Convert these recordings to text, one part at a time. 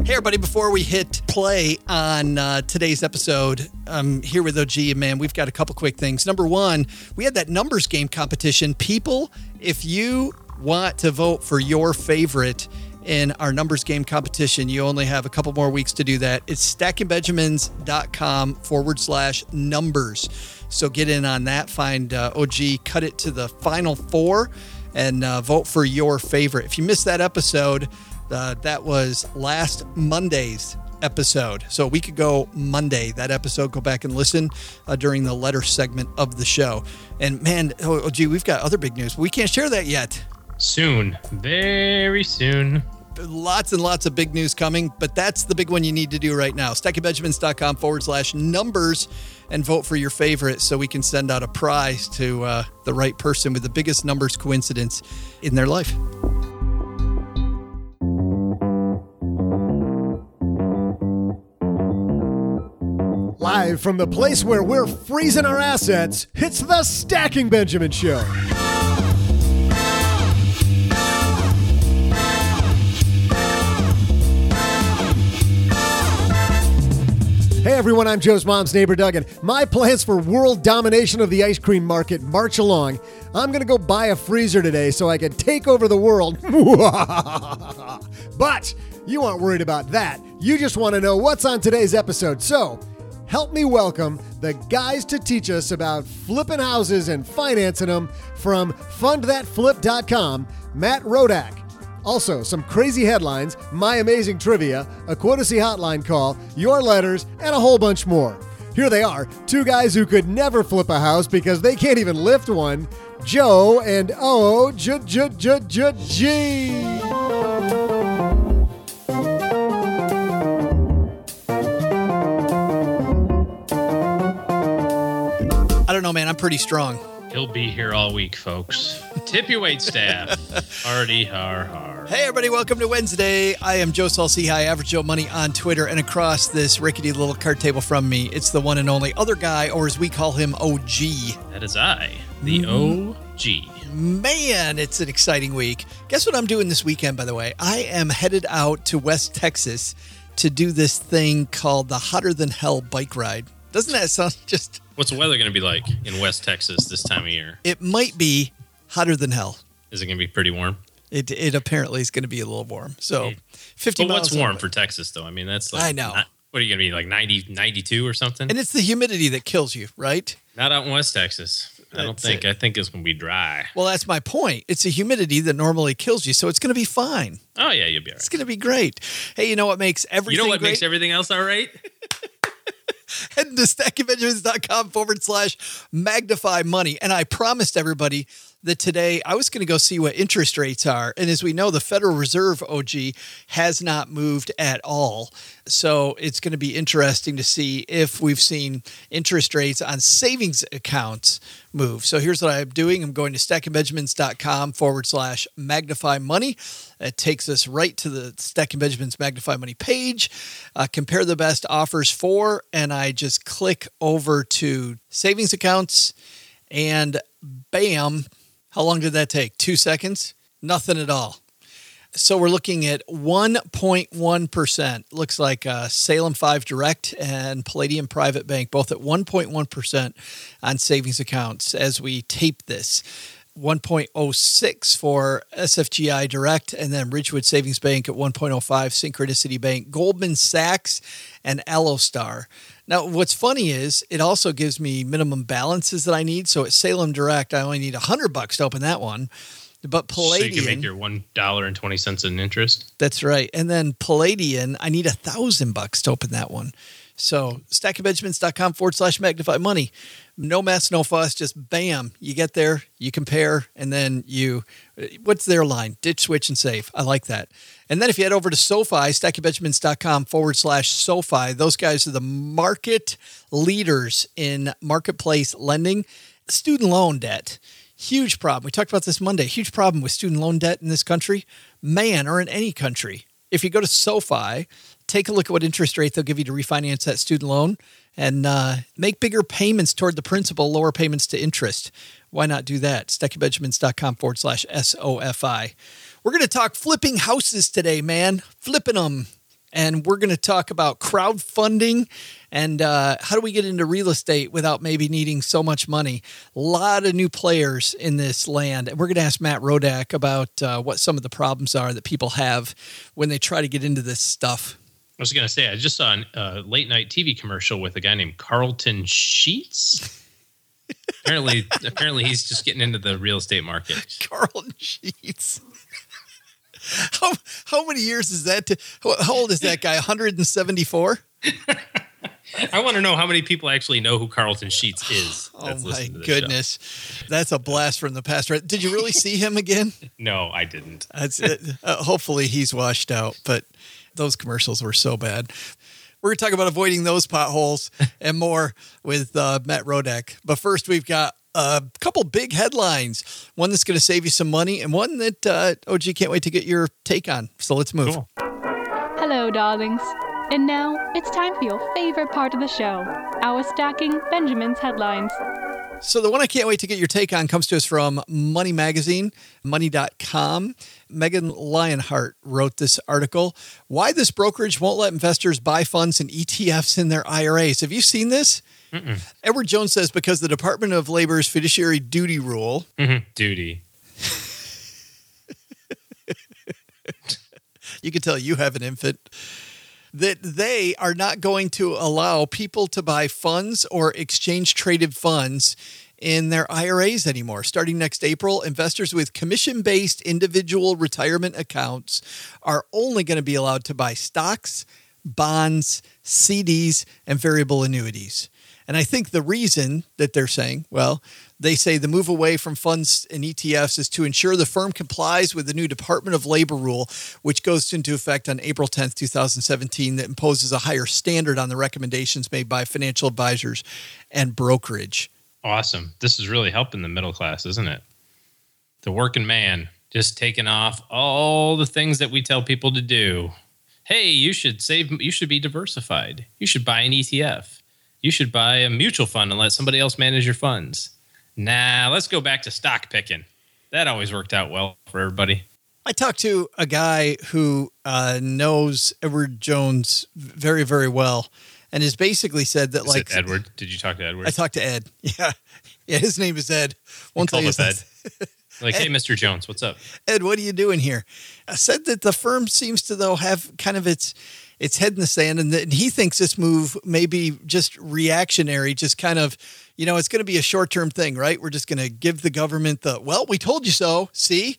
Hey, everybody, before we hit play on today's episode, I'm here with OG, and man, we've got a couple quick things. Number one, we had that numbers game competition. People, if you want to vote for your favorite in our numbers game competition, you only have a couple more weeks to do that. It's stackingbenjamins.com/numbers. So get in on that. Find OG, cut it to the final four, and vote for your favorite. If you missed that episode, that was last Monday's episode. So a week ago Monday, that episode, go back and listen during the letter segment of the show. And man, OG, we've got other big news, but we can't share that yet. Soon. Very soon. Lots and lots of big news coming, but that's the big one you need to do right now. stackingbenjamins.com/numbers and vote for your favorite so we can send out a prize to the right person with the biggest numbers coincidence in their life. Live from the place where we're freezing our assets, it's the Stacking Benjamin Show. Hey everyone, I'm Joe's mom's neighbor Doug, and my plans for world domination of the ice cream market march along. I'm going to go buy a freezer today so I can take over the world. But you aren't worried about that. You just want to know what's on today's episode. So help me welcome the guys to teach us about flipping houses and financing them from fundthatflip.com, Matt Rodak. Also, some crazy headlines, my amazing trivia, a Quotacy hotline call, your letters, and a whole bunch more. Here they are, two guys who could never flip a house because they can't even lift one, Joe and O-G. I don't know, man. I'm pretty strong. He'll be here all week, folks. Tip your wait staff. Hardy har har. Hey, everybody. Welcome to Wednesday. I am Joe Saul-Sehy, Average Joe Money on Twitter, and across this rickety little card table from me, it's the one and only other guy, or as we call him, OG. That is I, the OG. Man, it's an exciting week. Guess what I'm doing this weekend, by the way? I am headed out to West Texas to do this thing called the Hotter Than Hell bike ride. Doesn't that sound just... What's the weather going to be like in West Texas this time of year? It might be hotter than hell. Is it going to be pretty warm? It apparently is going to be a little warm. So 50 but miles. what's warm for Texas, though? I mean, that's like... I know. What are you going to be, like 90, 92 or something? And it's the humidity that kills you, right? Not out in West Texas. I don't think. I think it's going to be dry. Well, that's my point. It's the humidity that normally kills you, so it's going to be fine. Oh, yeah, you'll be all right. It's going to be great. Hey, you know what makes everything You know what great? makes everything else all right? Head to stackingbenjamins.com/magnify money. And I promised everybody that today I was going to go see what interest rates are. And as we know, the Federal Reserve, OG, has not moved at all. So it's going to be interesting to see if we've seen interest rates on savings accounts move. So here's what I'm doing. I'm going to stackingbenjamins.com/magnify money. It takes us right to the Stacking Benjamins Magnify Money page. Compare the best offers for, and I just click over to savings accounts, and bam. How long did that take? 2 seconds? Nothing at all. So we're looking at 1.1%. Looks like Salem 5 Direct and Palladium Private Bank, both at 1.1% on savings accounts as we tape this. 1.06 for SFGI Direct, and then Ridgewood Savings Bank at 1.05, Synchronicity Bank, Goldman Sachs, and Allostar. Now, what's funny is it also gives me minimum balances that I need. So at Salem Direct, I only need $100 to open that one. But Palladium... So you can make your $1.20 in interest? That's right. And then Palladium, I need $1,000 to open that one. So stackingbenjamins.com/magnify money. No mess, no fuss. Just bam, you get there, you compare, and then you, what's their line? Ditch, switch, and save. I like that. And then if you head over to SoFi, stackingbenjamins.com/SoFi, those guys are the market leaders in marketplace lending. Student loan debt. Huge problem. We talked about this Monday. Huge problem with student loan debt in this country. Man, or in any country. If you go to SoFi, take a look at what interest rate they'll give you to refinance that student loan and make bigger payments toward the principal, lower payments to interest. Why not do that? stackingbenjamins.com/SOFI. We're going to talk flipping houses today, man. Flipping them. And we're going to talk about crowdfunding and how do we get into real estate without maybe needing so much money. A lot of new players in this land. And we're going to ask Matt Rodak about what some of the problems are that people have when they try to get into this stuff. I was going to say, I just saw a late night TV commercial with a guy named Carlton Sheets. Apparently he's just getting into the real estate market. Carlton Sheets. How many years is that? How old is that guy? 174? I want to know how many people actually know who Carlton Sheets is. Oh my goodness. That's a blast from the past. Did you really see him again? No, I didn't. Hopefully he's washed out, but those commercials were so bad. We're going to talk about avoiding those potholes and more with Matt Rodak. But first, we've got a couple big headlines. One that's going to save you some money and one that OG can't wait to get your take on. So let's move. Cool. Hello, darlings. And now it's time for your favorite part of the show, our Stacking Benjamin's headlines. So the one I can't wait to get your take on comes to us from Money Magazine, money.com. Megan Lionheart wrote this article, Why This Brokerage Won't Let Investors Buy Funds and ETFs in Their IRAs. Have you seen this? Mm-mm. Edward Jones says because the Department of Labor's fiduciary duty rule. Duty. You can tell you have an infant. That they are not going to allow people to buy funds or exchange-traded funds in their IRAs anymore. Starting next April, investors with commission-based individual retirement accounts are only going to be allowed to buy stocks, bonds, CDs, and variable annuities. And I think the reason that they're saying, well, they say the move away from funds and ETFs is to ensure the firm complies with the new Department of Labor rule, which goes into effect on April 10th, 2017, that imposes a higher standard on the recommendations made by financial advisors and brokerage. Awesome. This is really helping the middle class, isn't it? The working man just taking off all the things that we tell people to do. Hey, you should save. You should be diversified. You should buy an ETF. You should buy a mutual fund and let somebody else manage your funds. Nah, let's go back to stock picking. That always worked out well for everybody. I talked to a guy who knows Edward Jones very, very well, and has basically said that, Is it Edward? Did you talk to Edward? I talked to Ed. Yeah, his name is Ed. Won't tell you his Ed. Like, hey, Mr. Jones, what's up? Ed, what are you doing here? I said that the firm seems to, though, have kind of its head in the sand, and he thinks this move may be just reactionary, just kind of, it's going to be a short-term thing, right? We're just going to give the government well, we told you so. See?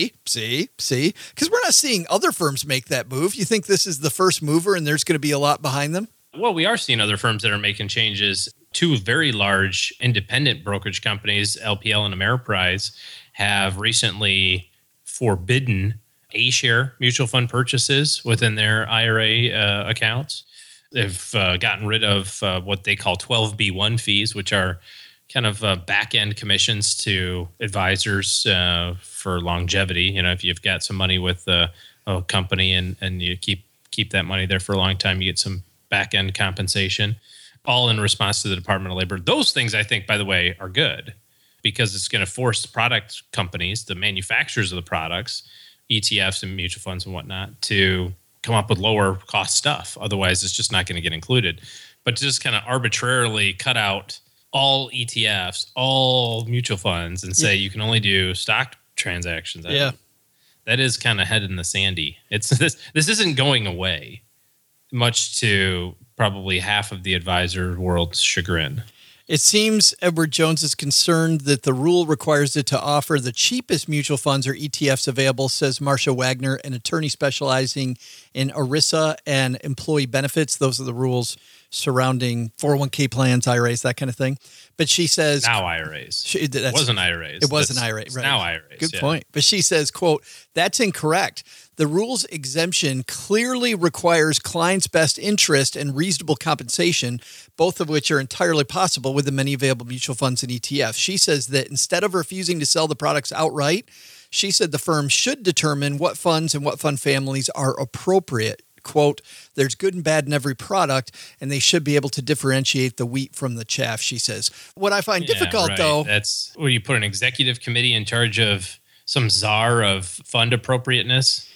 Because we're not seeing other firms make that move. You think this is the first mover and there's going to be a lot behind them? Well, we are seeing other firms that are making changes. Two very large independent brokerage companies, LPL and Ameriprise, have recently forbidden A-share mutual fund purchases within their IRA accounts. They've gotten rid of what they call 12B1 fees, which are kind of back-end commissions to advisors for longevity. If you've got some money with a company and you keep that money there for a long time, you get some back-end compensation, all in response to the Department of Labor. Those things, I think, by the way, are good because it's going to force product companies, the manufacturers of the products, ETFs and mutual funds and whatnot, to come up with lower cost stuff. Otherwise, it's just not going to get included. But to just kind of arbitrarily cut out all ETFs, all mutual funds, and say you can only do stock transactions. That is kind of head in the sandy. This isn't going away, much to probably half of the advisor world's chagrin. It seems Edward Jones is concerned that the rule requires it to offer the cheapest mutual funds or ETFs available, says Marcia Wagner, an attorney specializing in ERISA and employee benefits. Those are the rules surrounding 401k plans, IRAs, that kind of thing. But she says... Now IRAs. It wasn't IRAs. It was an IRA, right. Now IRAs. Good point. But she says, quote, that's incorrect. The rules exemption clearly requires clients' best interest and reasonable compensation, both of which are entirely possible with the many available mutual funds and ETFs. She says that instead of refusing to sell the products outright, she said the firm should determine what funds and what fund families are appropriate. Quote, there's good and bad in every product, and they should be able to differentiate the wheat from the chaff, she says. What I find difficult, though... That's where you put an executive committee in charge of some czar of fund appropriateness.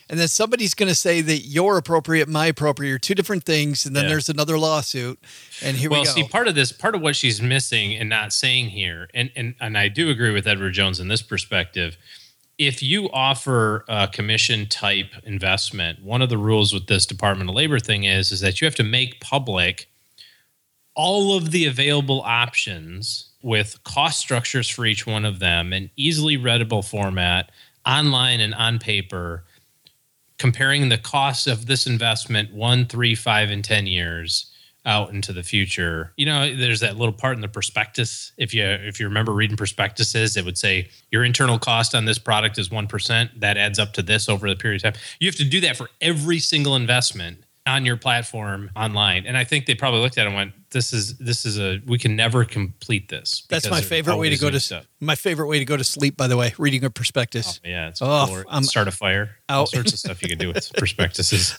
And then somebody's going to say that you're appropriate, my appropriate are two different things. And then there's another lawsuit. And here we go. Well, see, part of what she's missing and not saying here, and I do agree with Edward Jones in this perspective. If you offer a commission type investment, one of the rules with this Department of Labor thing is that you have to make public all of the available options with cost structures for each one of them in easily readable format, online and on paper, comparing the cost of this investment 1, 3, 5, and 10 years out into the future. You know, there's that little part in the prospectus. If you remember reading prospectuses, it would say your internal cost on this product is 1%. That adds up to this over the period of time. You have to do that for every single investment on your platform online. And I think they probably looked at it and went, we can never complete this. That's my favorite way to go to sleep, by the way, reading a prospectus. Oh, yeah. It's cool. Start a fire. All sorts of stuff you can do with prospectuses. A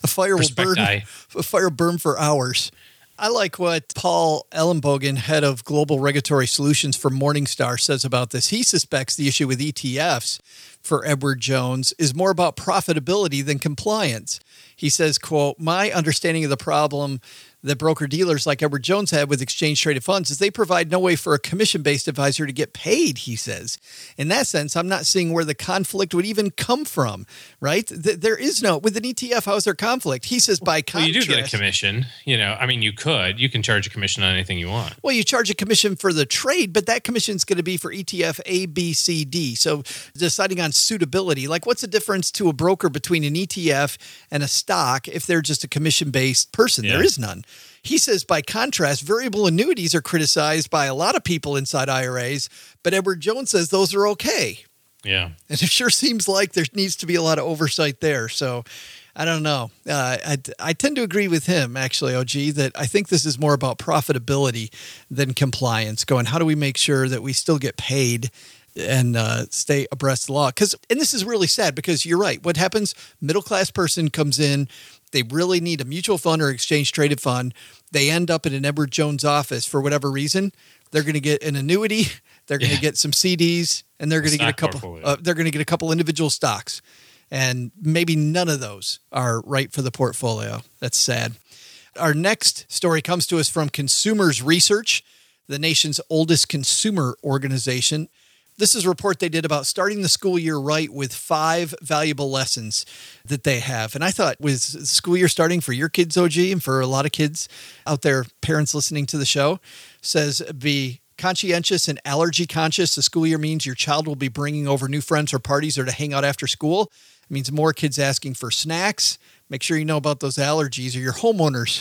fire burn for hours. I like what Paul Ellenbogen, head of Global Regulatory Solutions for Morningstar, says about this. He suspects the issue with ETFs for Edward Jones is more about profitability than compliance. He says, quote, my understanding of the problem that broker-dealers like Edward Jones had with exchange-traded funds is they provide no way for a commission-based advisor to get paid, he says. In that sense, I'm not seeing where the conflict would even come from, right? There is no, with an ETF, how is there conflict? He says by contrast. Well, you do get a commission. You can charge a commission on anything you want. Well, you charge a commission for the trade, but that commission is going to be for ETF A, B, C, D. So deciding on suitability, like what's the difference to a broker between an ETF and a stock if they're just a commission-based person? Yeah. There is none. He says, by contrast, variable annuities are criticized by a lot of people inside IRAs, but Edward Jones says those are okay. Yeah. And it sure seems like there needs to be a lot of oversight there. So I don't know. I tend to agree with him, actually, OG, that I think this is more about profitability than compliance. Going, how do we make sure that we still get paid and stay abreast of the law? And this is really sad because you're right. What happens? Middle-class person comes in. They really need a mutual fund or exchange-traded fund. They end up in an Edward Jones office for whatever reason. They're going to get an annuity. They're going to get some CDs, and they're going to get a couple. They're going to get a couple individual stocks, and maybe none of those are right for the portfolio. That's sad. Our next story comes to us from Consumers Research, the nation's oldest consumer organization. This is a report they did about starting the school year right with 5 valuable lessons that they have. And I thought with school year starting for your kids, OG, and for a lot of kids out there, parents listening to the show, says be conscientious and allergy conscious. The school year means your child will be bringing over new friends or parties or to hang out after school. It means more kids asking for snacks. Make sure you know about those allergies or your homeowners.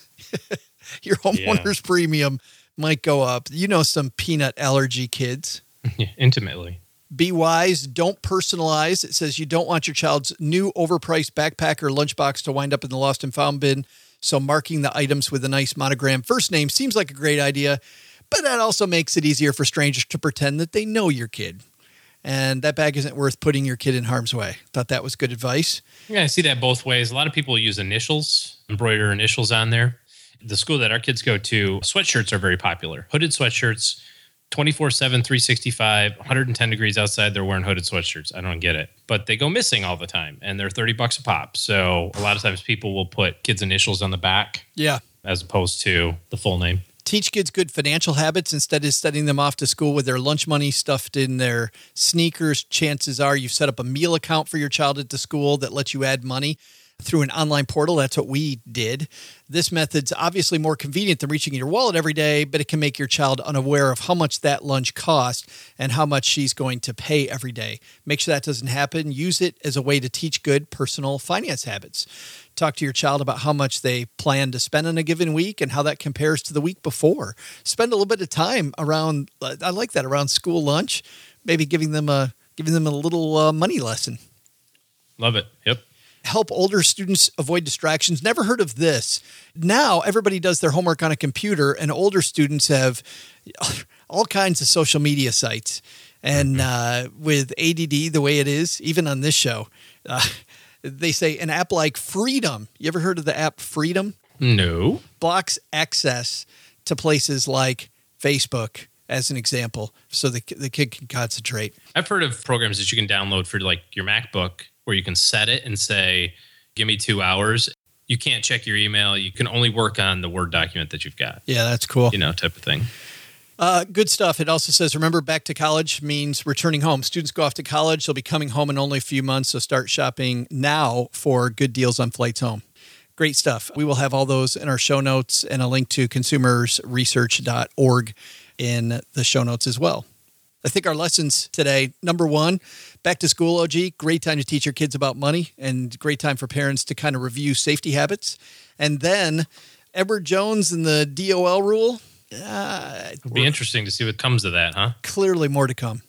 Your homeowner's premium might go up. You know some peanut allergy kids. Intimately. Be wise. Don't personalize. It says you don't want your child's new overpriced backpack or lunchbox to wind up in the lost and found bin. So marking the items with a nice monogram first name seems like a great idea, but that also makes it easier for strangers to pretend that they know your kid. And that bag isn't worth putting your kid in harm's way. Thought that was good advice. Yeah, I see that both ways. A lot of people use initials, embroider initials on there. The school that our kids go to, sweatshirts are very popular. Hooded sweatshirts. 24/7, 365, 110 degrees outside, they're wearing hooded sweatshirts. I don't get it. But they go missing all the time, and they're $30 a pop. So a lot of times people will put kids' initials on the back. Yeah. As opposed to the full name. Teach kids good financial habits instead of sending them off to school with their lunch money stuffed in their sneakers. Chances are you've set up a meal account for your child at the school that lets you add money through an online portal. That's what we did. This method's obviously more convenient than reaching in your wallet every day, but it can make your child unaware of how much that lunch costs and how much she's going to pay every day. Make sure that doesn't happen. Use it as a way to teach good personal finance habits. Talk to your child about how much they plan to spend in a given week and how that compares to the week before. Spend a little bit of time around, I like that, around school lunch, maybe giving them a little money lesson. Love it. Yep. Help older students avoid distractions. Never heard of this. Now everybody does their homework on a computer, and older students have all kinds of social media sites. And with ADD the way it is, even on this show, they say an app like Freedom. You ever heard of the app Freedom? No. Blocks access to places like Facebook, as an example, so the kid can concentrate. I've heard of programs that you can download for like your MacBook where you can set it and say, give me 2 hours. You can't check your email. You can only work on the Word document that you've got. Yeah, that's cool. Type of thing. Good stuff. It also says, remember, back to college means returning home. Students go off to college. They'll be coming home in only a few months. So start shopping now for good deals on flights home. Great stuff. We will have all those in our show notes and a link to consumersresearch.org in the show notes as well. I think our lessons today, number one, back to school, OG, great time to teach your kids about money and great time for parents to kind of review safety habits. And then Edward Jones and the DOL rule. It'll be interesting to see what comes of that, huh? Clearly more to come.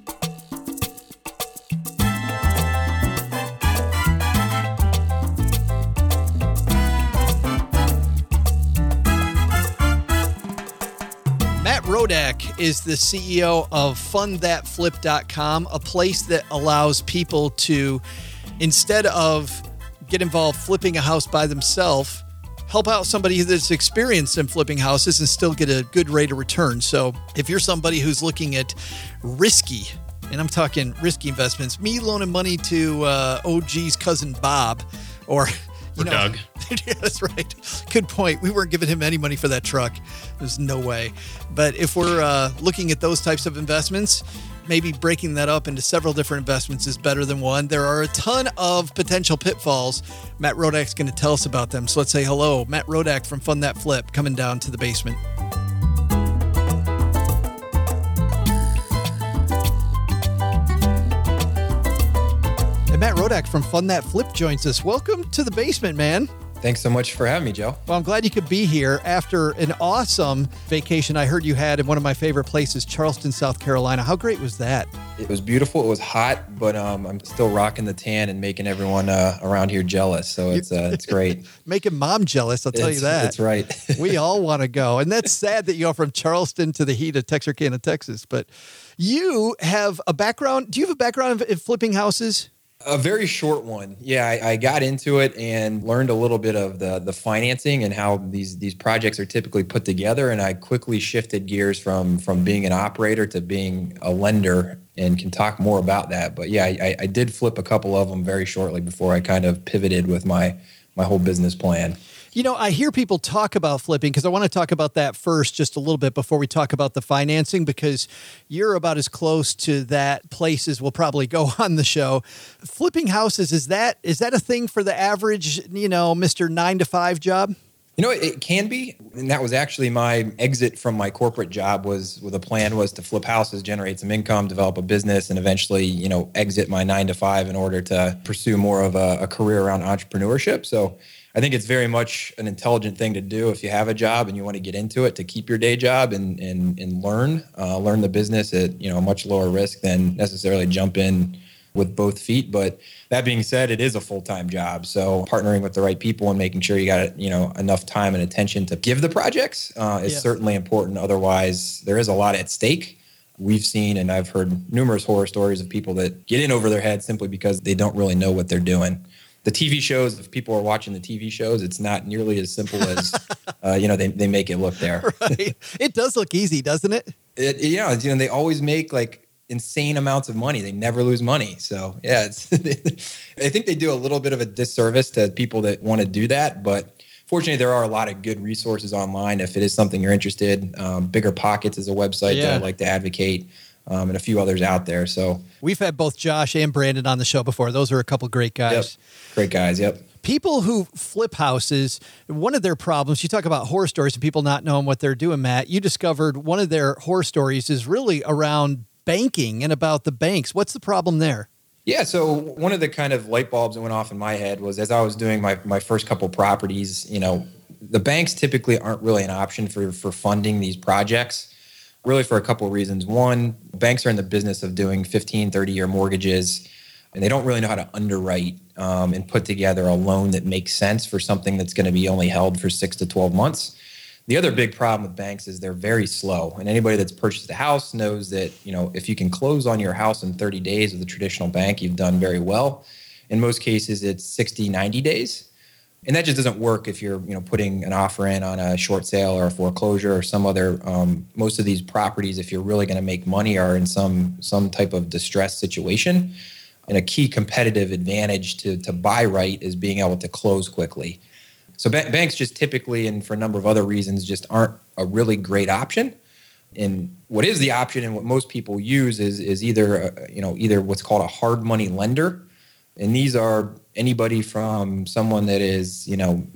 Matt Rodak is the CEO of fundthatflip.com, a place that allows people to, instead of get involved flipping a house by themselves, help out somebody that's experienced in flipping houses and still get a good rate of return. So if you're somebody who's looking at risky, and I'm talking risky investments, me loaning money to OG's cousin Bob or Doug. Yeah, that's right. Good point. We weren't giving him any money for that truck. There's no way. But if we're looking at those types of investments, maybe breaking that up into several different investments is better than one. There are a ton of potential pitfalls. Matt Rodak's going to tell us about them. So let's say hello. Matt Rodak from Fund That Flip coming down to the basement. And Matt Rodak from Fund That Flip joins us. Welcome to the basement, man. Thanks so much for having me, Joe. Well, I'm glad you could be here after an awesome vacation I heard you had in one of my favorite places, Charleston, South Carolina. How great was that? It was beautiful. It was hot, but I'm still rocking the tan and making everyone around here jealous. So it's great. Making mom jealous, I'll tell you that. That's right. We all want to go. And that's sad that you go from Charleston to the heat of Texarkana, Texas. But you have a background. Do you have a background in flipping houses? A very short one. Yeah, I got into it and learned a little bit of the financing and how these projects are typically put together. And I quickly shifted gears from being an operator to being a lender, and can talk more about that. But yeah, I did flip a couple of them very shortly before I kind of pivoted with my whole business plan. You know, I hear people talk about flipping because I want to talk about that first just a little bit before we talk about the financing, because you're about as close to that place as we'll probably go on the show. Flipping houses, is that a thing for the average, Mr. 9-to-5 job? It can be. And that was actually my exit from my corporate job was the plan was to flip houses, generate some income, develop a business, and eventually, exit my 9-to-5 in order to pursue more of a career around entrepreneurship. So I think it's very much an intelligent thing to do if you have a job and you want to get into it, to keep your day job and learn the business at a much lower risk than necessarily jump in with both feet. But that being said, it is a full-time job. So partnering with the right people and making sure you got enough time and attention to give the projects is certainly important. Otherwise, there is a lot at stake. We've seen, and I've heard numerous horror stories of people that get in over their head simply because they don't really know what they're doing. The TV shows, if people are watching the TV shows, it's not nearly as simple as, they make it look there. Right. It does look easy, doesn't it? They always make like insane amounts of money. They never lose money. So yeah, I think they do a little bit of a disservice to people that want to do that. But fortunately, there are a lot of good resources online if it is something you're interested. Bigger Pockets is a website that I like to advocate. And a few others out there. So we've had both Josh and Brandon on the show before. Those are a couple great guys. Yep. Great guys. Yep. People who flip houses, one of their problems, you talk about horror stories and people not knowing what they're doing, Matt. You discovered one of their horror stories is really around banking and about the banks. What's the problem there? Yeah. So one of the kind of light bulbs that went off in my head was as I was doing my first couple properties, the banks typically aren't really an option for funding these projects. Really for a couple of reasons. One, banks are in the business of doing 15, 30-year mortgages, and they don't really know how to underwrite and put together a loan that makes sense for something that's going to be only held for 6 to 12 months. The other big problem with banks is they're very slow. And anybody that's purchased a house knows that, if you can close on your house in 30 days with a traditional bank, you've done very well. In most cases, it's 60, 90 days. And that just doesn't work if you're, putting an offer in on a short sale or a foreclosure or some other. Most of these properties, if you're really going to make money, are in some type of distressed situation. And a key competitive advantage to buy right is being able to close quickly. So banks just typically, and for a number of other reasons, just aren't a really great option. And what is the option and what most people use is either what's called a hard money lender. And these are anybody from someone that is,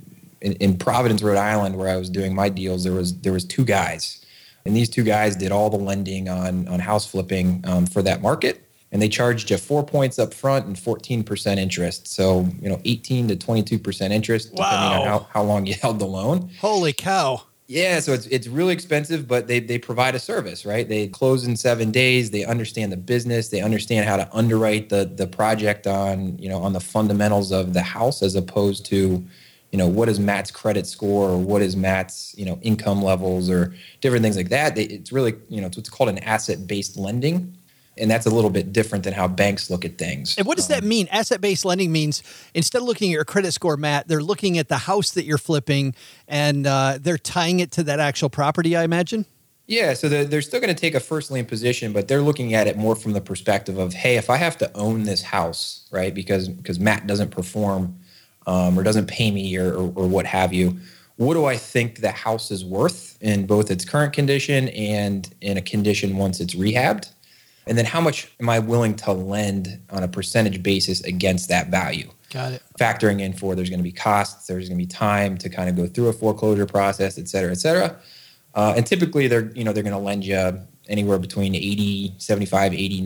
in Providence, Rhode Island, where I was doing my deals, there was two guys. And these two guys did all the lending on house flipping for that market. And they charged you 4 points up front and 14% interest. So, 18 to 22% interest, depending on how long you held the loan. Holy cow. Yeah, so it's really expensive, but they provide a service, right? They close in 7 days. They understand the business. They understand how to underwrite the project on the fundamentals of the house, as opposed to, what is Matt's credit score, or what is Matt's, income levels, or different things like that. It's really, it's what's called an asset-based lending. And that's a little bit different than how banks look at things. And what does that mean? Asset-based lending means instead of looking at your credit score, Matt, they're looking at the house that you're flipping, and they're tying it to that actual property, I imagine? Yeah, so they're still going to take a first lien position, but they're looking at it more from the perspective of, hey, if I have to own this house, right, because Matt doesn't perform or doesn't pay me or what have you, what do I think the house is worth in both its current condition and in a condition once it's rehabbed? And then how much am I willing to lend on a percentage basis against that value? Got it. Factoring in for there's going to be costs, there's going to be time to kind of go through a foreclosure process, et cetera, et cetera. And typically they're going to lend you anywhere between 80, 75, 80,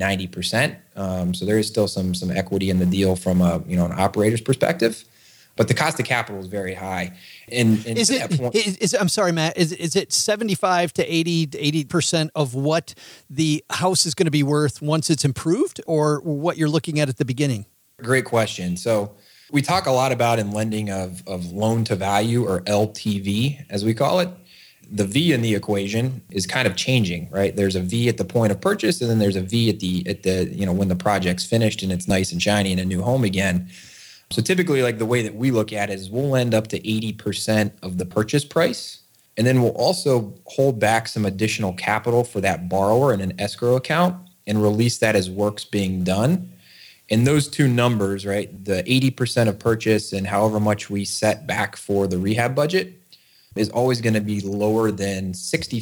90%. So there is still some equity in the deal from an operator's perspective. But the cost of capital is very high. And I'm sorry, Matt, is it 75 to 80% of what the house is going to be worth once it's improved, or what you're looking at the beginning? Great question. So we talk a lot about in lending of loan to value, or LTV, as we call it. The V in the equation is kind of changing, right? There's a V at the point of purchase, and then there's a V at the when the project's finished and it's nice and shiny in a new home again. So typically, like, the way that we look at it is we'll lend up to 80% of the purchase price. And then we'll also hold back some additional capital for that borrower in an escrow account and release that as work's being done. And those two numbers, right, the 80% of purchase and however much we set back for the rehab budget, is always going to be lower than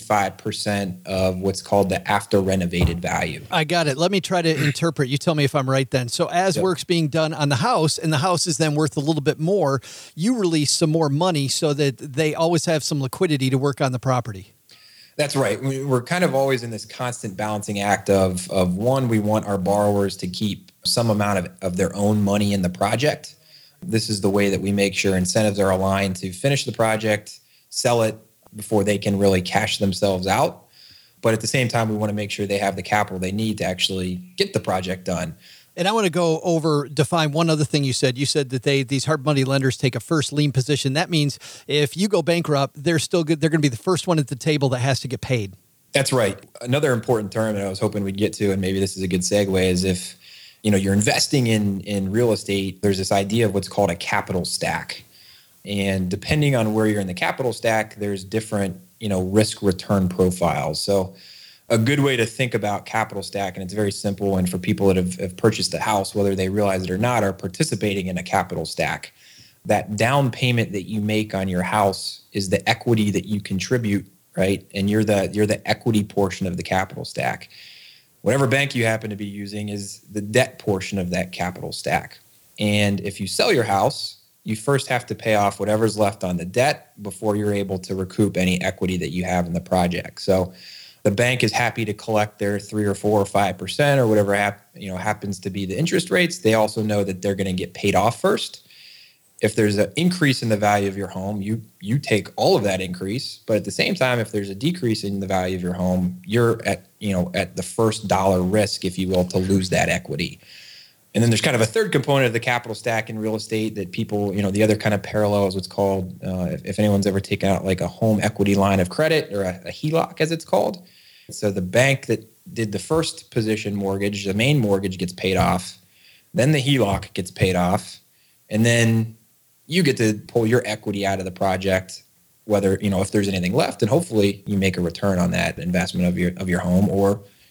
65% of what's called the after renovated value. I got it. Let me try to interpret. You tell me if I'm right then. So as work's being done on the house, and the house is then worth a little bit more, you release some more money so that they always have some liquidity to work on the property. That's right. We're kind of always in this constant balancing act of one, we want our borrowers to keep some amount of their own money in the project. This is the way that we make sure incentives are aligned to finish the project, sell it before they can really cash themselves out. But at the same time, we want to make sure they have the capital they need to actually get the project done. And I want to define one other thing you said. You said that these hard money lenders take a first lien position. That means if you go bankrupt, they're still good. They're going to be the first one at the table that has to get paid. That's right. Another important term that I was hoping we'd get to, and maybe this is a good segue, is if you're investing in real estate, there's this idea of what's called a capital stack. And depending on where you're in the capital stack, there's different, risk return profiles. So a good way to think about capital stack, and it's very simple, and for people that have purchased a house, whether they realize it or not, are participating in a capital stack. That down payment that you make on your house is the equity that you contribute, right? And you're the equity portion of the capital stack. Whatever bank you happen to be using is the debt portion of that capital stack. And if you sell your house, you first have to pay off whatever's left on the debt before you're able to recoup any equity that you have in the project. So the bank is happy to collect their 3 or 4 or 5% or whatever happens to be the interest rates. They also know that they're going to get paid off first. If there's an increase in the value of your home, you take all of that increase. But at the same time, if there's a decrease in the value of your home, you're at the first dollar risk, if you will, to lose that equity. And then there's kind of a third component of the capital stack in real estate that people, the other kind of parallel is what's called, if anyone's ever taken out like a home equity line of credit, or a HELOC as it's called. So the bank that did the first position mortgage, the main mortgage gets paid off, then the HELOC gets paid off, and then you get to pull your equity out of the project, whether, if there's anything left, and hopefully you make a return on that investment of your home, or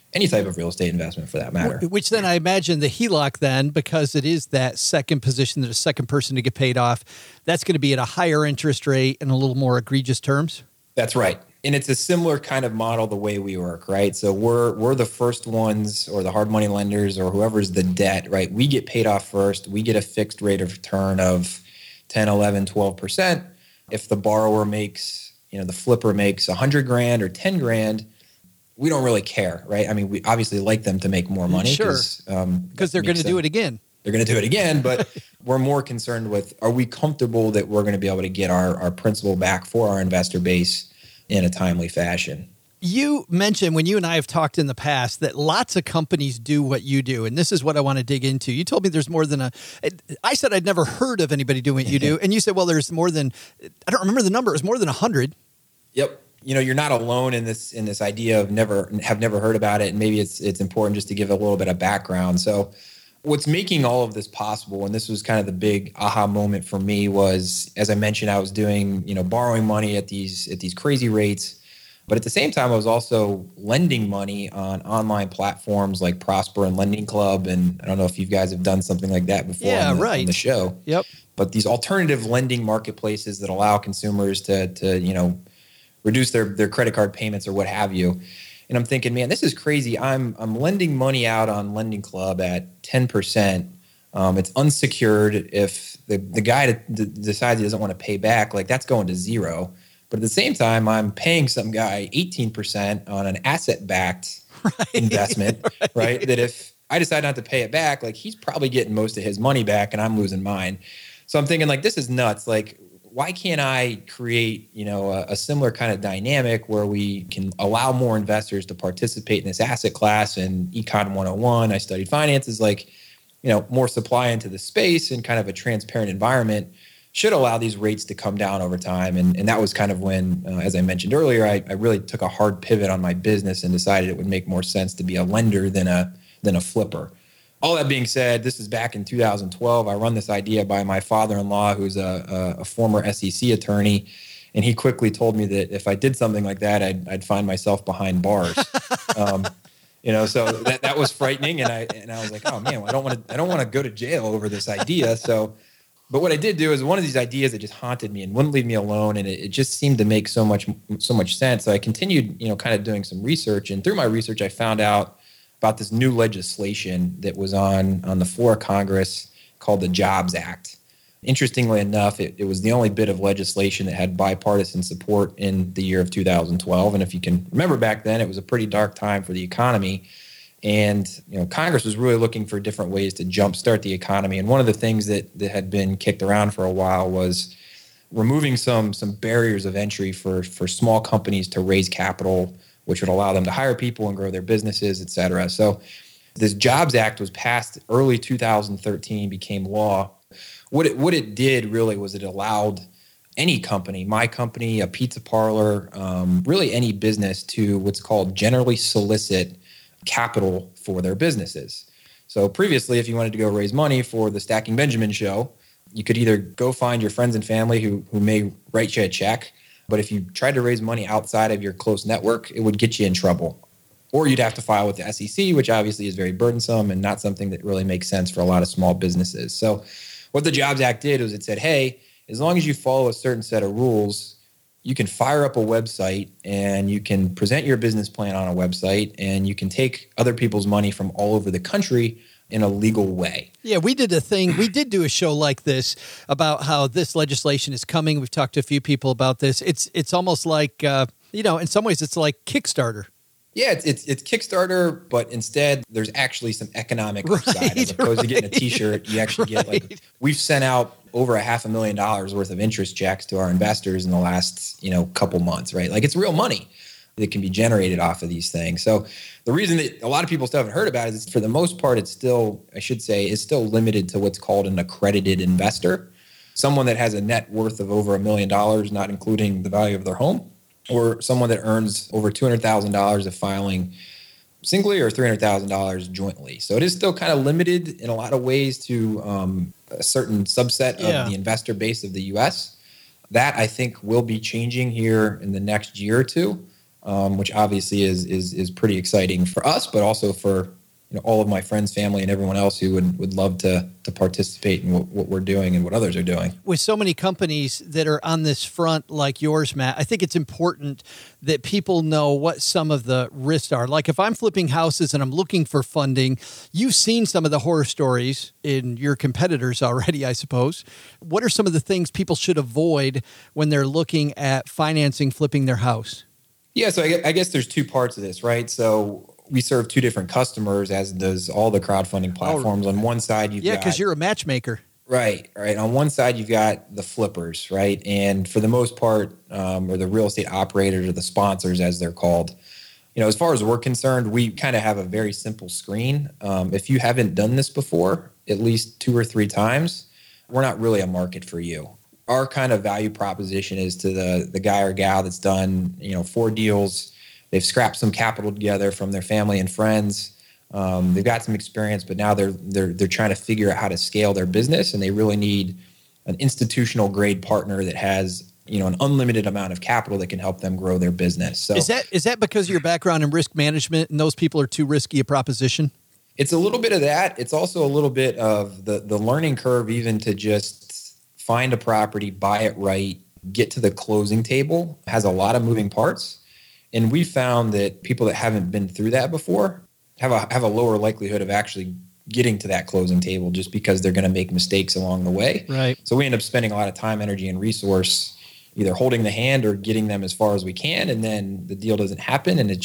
any type of real estate investment for that matter. Which then I imagine the HELOC then, because it is that second position, the second person to get paid off, that's going to be at a higher interest rate and a little more egregious terms. That's right. And it's a similar kind of model the way we work, right? So we're the first ones, or the hard money lenders, or whoever's the debt, right? We get paid off first. We get a fixed rate of return of 10, 11, 12%. If the borrower makes, the flipper makes 100 grand or 10 grand, we don't really care, right? I mean, we obviously like them to make more money. Sure. Because they're going to do it again. They're going to do it again, but we're more concerned with, are we comfortable that we're going to be able to get our principal back for our investor base in a timely fashion? You mentioned, when you and I have talked in the past, that lots of companies do what you do. And this is what I want to dig into. You told me there's more than I said I'd never heard of anybody doing what you do. And you said, well, there's more than, I don't remember the number. It was more than 100. Yep. You're not alone in this idea of never heard about it. And maybe it's important just to give a little bit of background. So what's making all of this possible, and this was kind of the big aha moment for me, was, as I mentioned, I was doing, borrowing money at these crazy rates. But at the same time, I was also lending money on online platforms like Prosper and Lending Club. And I don't know if you guys have done something like that before on the show. Yep. But these alternative lending marketplaces that allow consumers to reduce their credit card payments or what have you. And I'm thinking, man, this is crazy. I'm lending money out on Lending Club at 10%. It's unsecured. If the guy decides he doesn't want to pay back, like, that's going to zero. But at the same time, I'm paying some guy 18% on an asset-backed investment, right? That if I decide not to pay it back, like, he's probably getting most of his money back and I'm losing mine. So I'm thinking, like, this is nuts. Like, why can't I create, a similar kind of dynamic where we can allow more investors to participate in this asset class? And Econ 101, I studied finances, like, more supply into the space and kind of a transparent environment should allow these rates to come down over time. And that was kind of when, as I mentioned earlier, I really took a hard pivot on my business and decided it would make more sense to be a lender than a flipper. All that being said, this is back in 2012. I run this idea by my father-in-law, who's a former SEC attorney. And he quickly told me that if I did something like that, I'd find myself behind bars. So that was frightening. And I was like, oh man, I don't want to go to jail over this idea. But what I did do is, one of these ideas that just haunted me and wouldn't leave me alone, and it just seemed to make so much sense. So I continued, kind of doing some research, and through my research, I found out about this new legislation that was on the floor of Congress called the Jobs Act. Interestingly enough, it was the only bit of legislation that had bipartisan support in the year of 2012. And if you can remember back then, it was a pretty dark time for the economy. And Congress was really looking for different ways to jumpstart the economy. And one of the things that had been kicked around for a while was removing some barriers of entry for small companies to raise capital, which would allow them to hire people and grow their businesses, et cetera. So this Jobs Act was passed early 2013, became law. What it did really was it allowed any company, my company, a pizza parlor, really any business, to what's called generally solicit capital for their businesses. So previously, if you wanted to go raise money for the Stacking Benjamin show, you could either go find your friends and family who may write you a check, but if you tried to raise money outside of your close network, it would get you in trouble. Or you'd have to file with the SEC, which obviously is very burdensome and not something that really makes sense for a lot of small businesses. So what the Jobs Act did was it said, hey, as long as you follow a certain set of rules, you can fire up a website and you can present your business plan on a website, and you can take other people's money from all over the country in a legal way. Yeah, we did do a show like this about how this legislation is coming. We've talked to a few people about this. It's almost like, in some ways it's like Kickstarter. Yeah, it's Kickstarter, but instead there's actually some economic upside. As opposed to getting a T-shirt, you actually get we've sent out over $500,000 worth of interest checks to our investors in the last couple months, right? Like, it's real money that can be generated off of these things. So the reason that a lot of people still haven't heard about it is, for the most part, it's still, is still limited to what's called an accredited investor, someone that has a net worth of over $1 million, not including the value of their home, or someone that earns over $200,000 of filing singly or $300,000 jointly. So it is still kind of limited in a lot of ways to a certain subset of the investor base of the U.S. That, I think, will be changing here in the next year or two. which obviously is pretty exciting for us, but also for all of my friends, family, and everyone else who would love to participate in what we're doing and what others are doing. With so many companies that are on this front like yours, Matt, I think it's important that people know what some of the risks are. Like if I'm flipping houses and I'm looking for funding, you've seen some of the horror stories in your competitors already, I suppose. What are some of the things people should avoid when they're looking at financing flipping their house? Yeah, so I guess there's two parts of this, right? So we serve two different customers, as does all the crowdfunding platforms. On one side, you've got... because you're a matchmaker. Right. On one side, you've got the flippers, right? And for the most part, or the real estate operators or the sponsors, as they're called, as far as we're concerned, we kind of have a very simple screen. If you haven't done this before, at least 2 or 3 times, we're not really a market for you. Our kind of value proposition is to the guy or gal that's done, 4 deals. They've scrapped some capital together from their family and friends. They've got some experience, but now they're trying to figure out how to scale their business, and they really need an institutional grade partner that has an unlimited amount of capital that can help them grow their business. So is that because of your background in risk management, and those people are too risky a proposition? It's a little bit of that. It's also a little bit of the learning curve, even to just find a property, buy it right, get to the closing table, has a lot of moving parts. And we found that people that haven't been through that before have a lower likelihood of actually getting to that closing table, just because they're going to make mistakes along the way. Right. So we end up spending a lot of time, energy, and resource either holding the hand or getting them as far as we can, and then the deal doesn't happen, and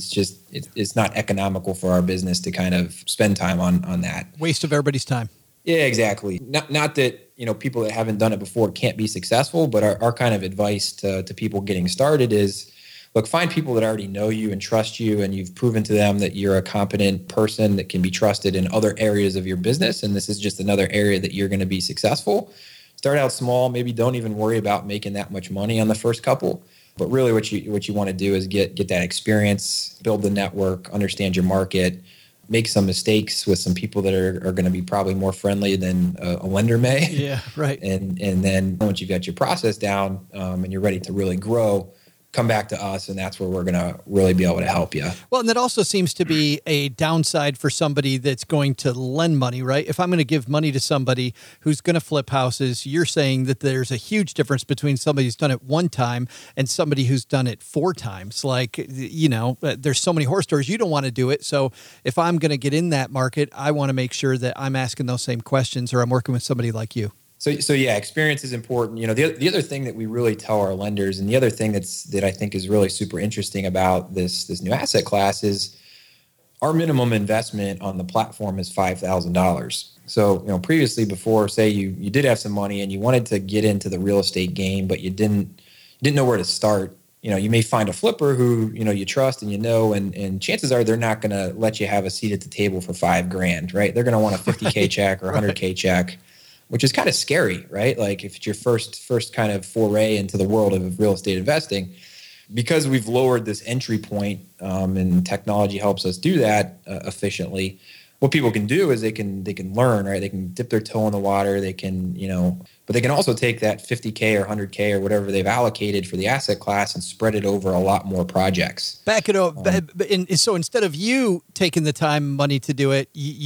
it's not economical for our business to kind of spend time on that. Waste of everybody's time. Yeah, exactly. Not that people that haven't done it before can't be successful, but our kind of advice to people getting started is, look, find people that already know you and trust you, and you've proven to them that you're a competent person that can be trusted in other areas of your business, and this is just another area that you're going to be successful. Start out small. Maybe don't even worry about making that much money on the first couple. But really what you want to do is get that experience, build the network, understand your market, make some mistakes with some people that are going to be probably more friendly than a lender may. Yeah, right. And then once you've got your process down and you're ready to really grow, come back to us, and that's where we're going to really be able to help you. Well, and that also seems to be a downside for somebody that's going to lend money, right? If I'm going to give money to somebody who's going to flip houses, you're saying that there's a huge difference between somebody who's done it 1 time and somebody who's done it 4 times. Like, there's so many horror stories. You don't want to do it. So if I'm going to get in that market, I want to make sure that I'm asking those same questions, or I'm working with somebody like you. So yeah, experience is important. The other thing that we really tell our lenders, and the other thing that I think is really super interesting about this new asset class, is our minimum investment on the platform is $5,000. So previously, before, say you did have some money and you wanted to get into the real estate game, but you didn't know where to start. You may find a flipper who you trust and and chances are they're not going to let you have a seat at the table for $5,000, right? They're going to want a $50K check or $100K check, which is kind of scary, right? Like if it's your first kind of foray into the world of real estate investing, because we've lowered this entry point, and technology helps us do that efficiently. What people can do is they can learn, right? They can dip their toe in the water. They can, but they can also take that $50K or $100K or whatever they've allocated for the asset class and spread it over a lot more projects. Back it up. So instead of you taking the time and money to do it,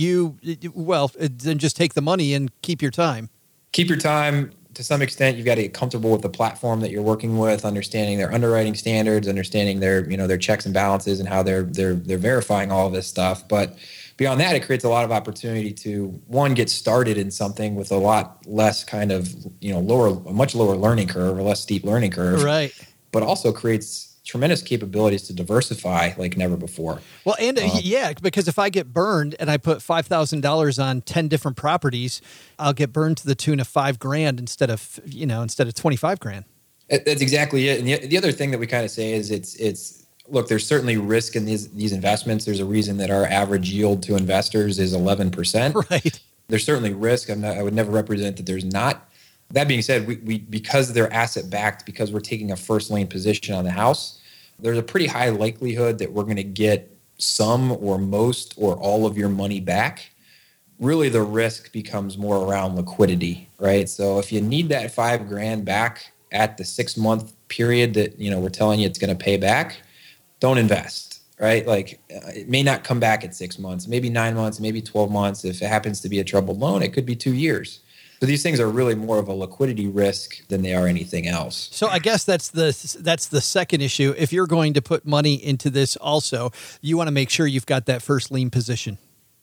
then just take the money and keep your time. Keep your time. To some extent, you've got to get comfortable with the platform that you're working with, understanding their underwriting standards, understanding their checks and balances and how they're verifying all of this stuff. But beyond that, it creates a lot of opportunity to, one, get started in something with a lot less kind of, a much lower learning curve, or less steep learning curve. Right. But also creates tremendous capabilities to diversify like never before. Well, and because if I get burned and I put $5,000 on 10 different properties, I'll get burned to the tune of $5,000 instead of $25,000. That's exactly it. And the other thing that we kind of say is it's look, there's certainly risk in these investments. There's a reason that our average yield to investors is 11%. Right. There's certainly risk. I would never represent that there's not. That being said, we because they're asset backed, because we're taking a first lien position on the house, there's a pretty high likelihood that we're going to get some or most or all of your money back. Really, the risk becomes more around liquidity, right? So if you need that $5,000 back at the 6-month period that we're telling you it's going to pay back, don't invest, right? Like it may not come back at 6 months, maybe 9 months, maybe 12 months. If it happens to be a troubled loan, it could be 2 years. So these things are really more of a liquidity risk than they are anything else. So I guess that's the second issue. If you're going to put money into this also, you want to make sure you've got that first lien position.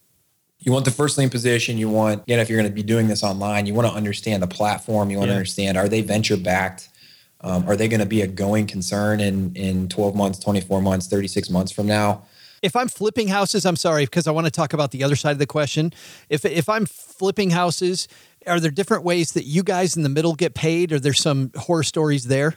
You want the first lien position. You want, again, if you're going to be doing this online, you want to understand the platform. You want to understand, are they venture backed? Are they going to be a going concern in 12 months, 24 months, 36 months from now? If I'm flipping houses, I'm sorry, because I want to talk about the other side of the question. If I'm flipping houses, are there different ways that you guys in the middle get paid? Are there some horror stories there?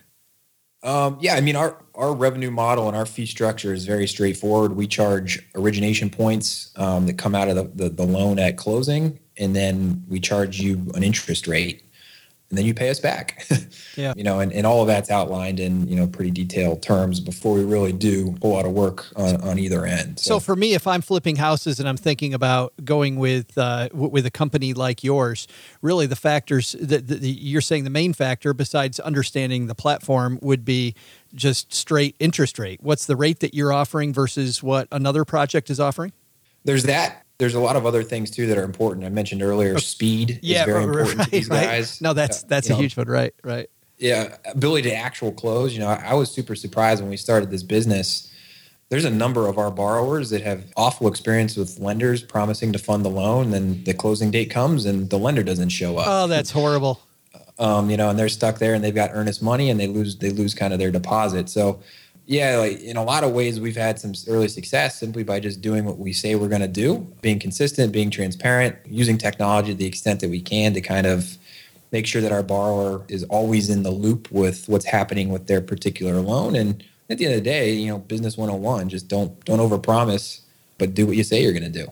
Yeah, I mean, our revenue model and our fee structure is very straightforward. We charge origination points that come out of the loan at closing, and then we charge you an interest rate, and then you pay us back. Yeah. And all of that's outlined in, pretty detailed terms before we really do a whole lot of work on either end. So for me, if I'm flipping houses and I'm thinking about going with a company like yours, really the factors that you're saying the main factor besides understanding the platform would be just straight interest rate. What's the rate that you're offering versus what another project is offering? There's that. There's a lot of other things too that are important. I mentioned earlier, speed is very important to these guys. No, that's a huge one. Right. Yeah. Ability to actual close. I was super surprised when we started this business. There's a number of our borrowers that have awful experience with lenders promising to fund the loan. Then the closing date comes and the lender doesn't show up. Oh, that's horrible. And they're stuck there and they've got earnest money and they lose kind of their deposit. So yeah, like in a lot of ways, we've had some early success simply by just doing what we say we're going to do, being consistent, being transparent, using technology to the extent that we can to kind of make sure that our borrower is always in the loop with what's happening with their particular loan. And at the end of the day, business 101, just don't overpromise, but do what you say you're going to do.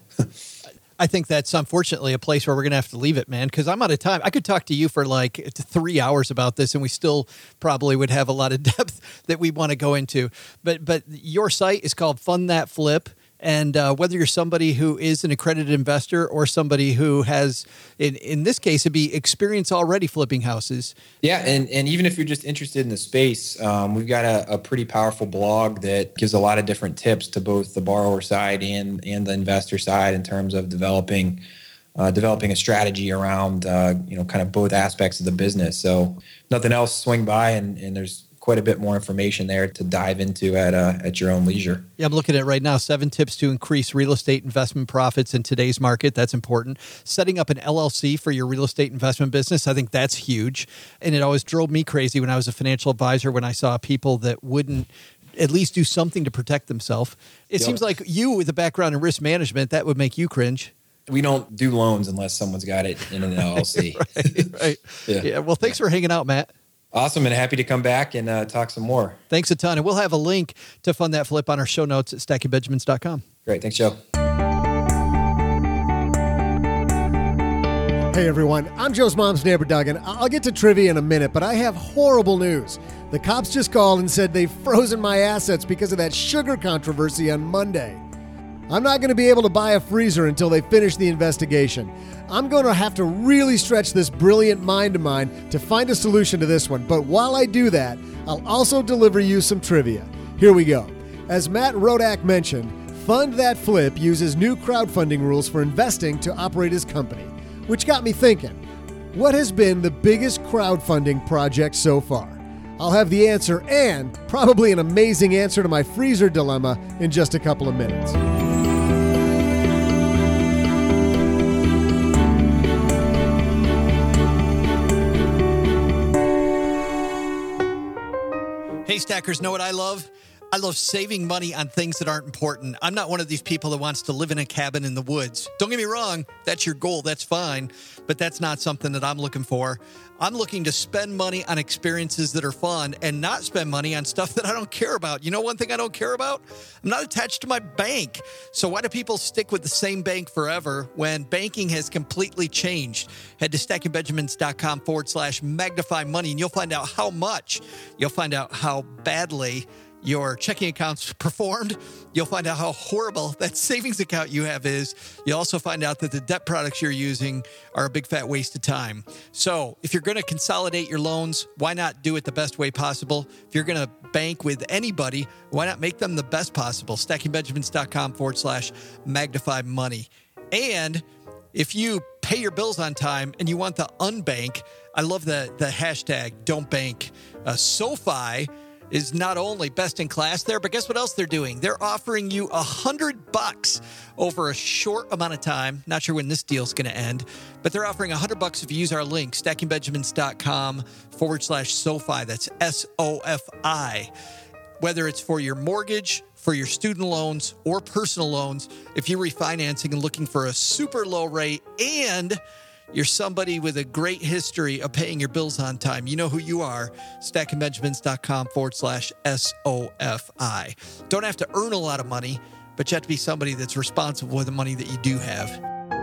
I think that's unfortunately a place where we're going to have to leave it, man, because I'm out of time. I could talk to you for like 3 hours about this, and we still probably would have a lot of depth that we want to go into. But your site is called Fund That Flip. And whether you're somebody who is an accredited investor or somebody who has, in this case, it'd be experience already flipping houses. Yeah, and even if you're just interested in the space, we've got a pretty powerful blog that gives a lot of different tips to both the borrower side and the investor side in terms of developing a strategy around kind of both aspects of the business. So nothing else, swing by and there's quite a bit more information there to dive into at your own leisure. Yeah, I'm looking at it right now. 7 tips to increase real estate investment profits in today's market. That's important. Setting up an LLC for your real estate investment business. I think that's huge. And it always drove me crazy when I was a financial advisor when I saw people that wouldn't at least do something to protect themselves. It seems like you with a background in risk management, that would make you cringe. We don't do loans unless someone's got it in an LLC. Right. Yeah. Well, thanks for hanging out, Matt. Awesome, and happy to come back and talk some more. Thanks a ton. And we'll have a link to Fund That Flip on our show notes at stackingbenjamins.com. Great. Thanks, Joe. Hey, everyone. I'm Joe's mom's neighbor, Doug, and I'll get to trivia in a minute, but I have horrible news. The cops just called and said they've frozen my assets because of that sugar controversy on Monday. I'm not going to be able to buy a freezer until they finish the investigation. I'm going to have to really stretch this brilliant mind of mine to find a solution to this one. But while I do that, I'll also deliver you some trivia. Here we go. As Matt Rodak mentioned, Fund That Flip uses new crowdfunding rules for investing to operate his company, which got me thinking, what has been the biggest crowdfunding project so far? I'll have the answer and probably an amazing answer to my freezer dilemma in just a couple of minutes. Hey, Stackers, know what I love? I love saving money on things that aren't important. I'm not one of these people that wants to live in a cabin in the woods. Don't get me wrong. That's your goal. That's fine. But that's not something that I'm looking for. I'm looking to spend money on experiences that are fun and not spend money on stuff that I don't care about. You know one thing I don't care about? I'm not attached to my bank. So why do people stick with the same bank forever when banking has completely changed? Head to stackingbenjamins.com/magnify money and you'll find out how much. You'll find out how badly your checking accounts performed. You'll find out how horrible that savings account you have is. You'll also find out that the debt products you're using are a big fat waste of time. So if you're going to consolidate your loans, why not do it the best way possible? If you're going to bank with anybody, why not make them the best possible? StackingBenjamins.com/magnify money. And if you pay your bills on time and you want the unbank, I love the hashtag don't bank. SoFi is not only best in class there, but guess what else they're doing? They're offering you $100 over a short amount of time. Not sure when this deal's going to end, but they're offering $100 if you use our link, stackingbenjamins.com/SoFi. That's SOFI. Whether it's for your mortgage, for your student loans, or personal loans, if you're refinancing and looking for a super low rate and you're somebody with a great history of paying your bills on time, you know who you are. stackingbenjamins.com/SOFI. Don't have to earn a lot of money, but you have to be somebody that's responsible with the money that you do have.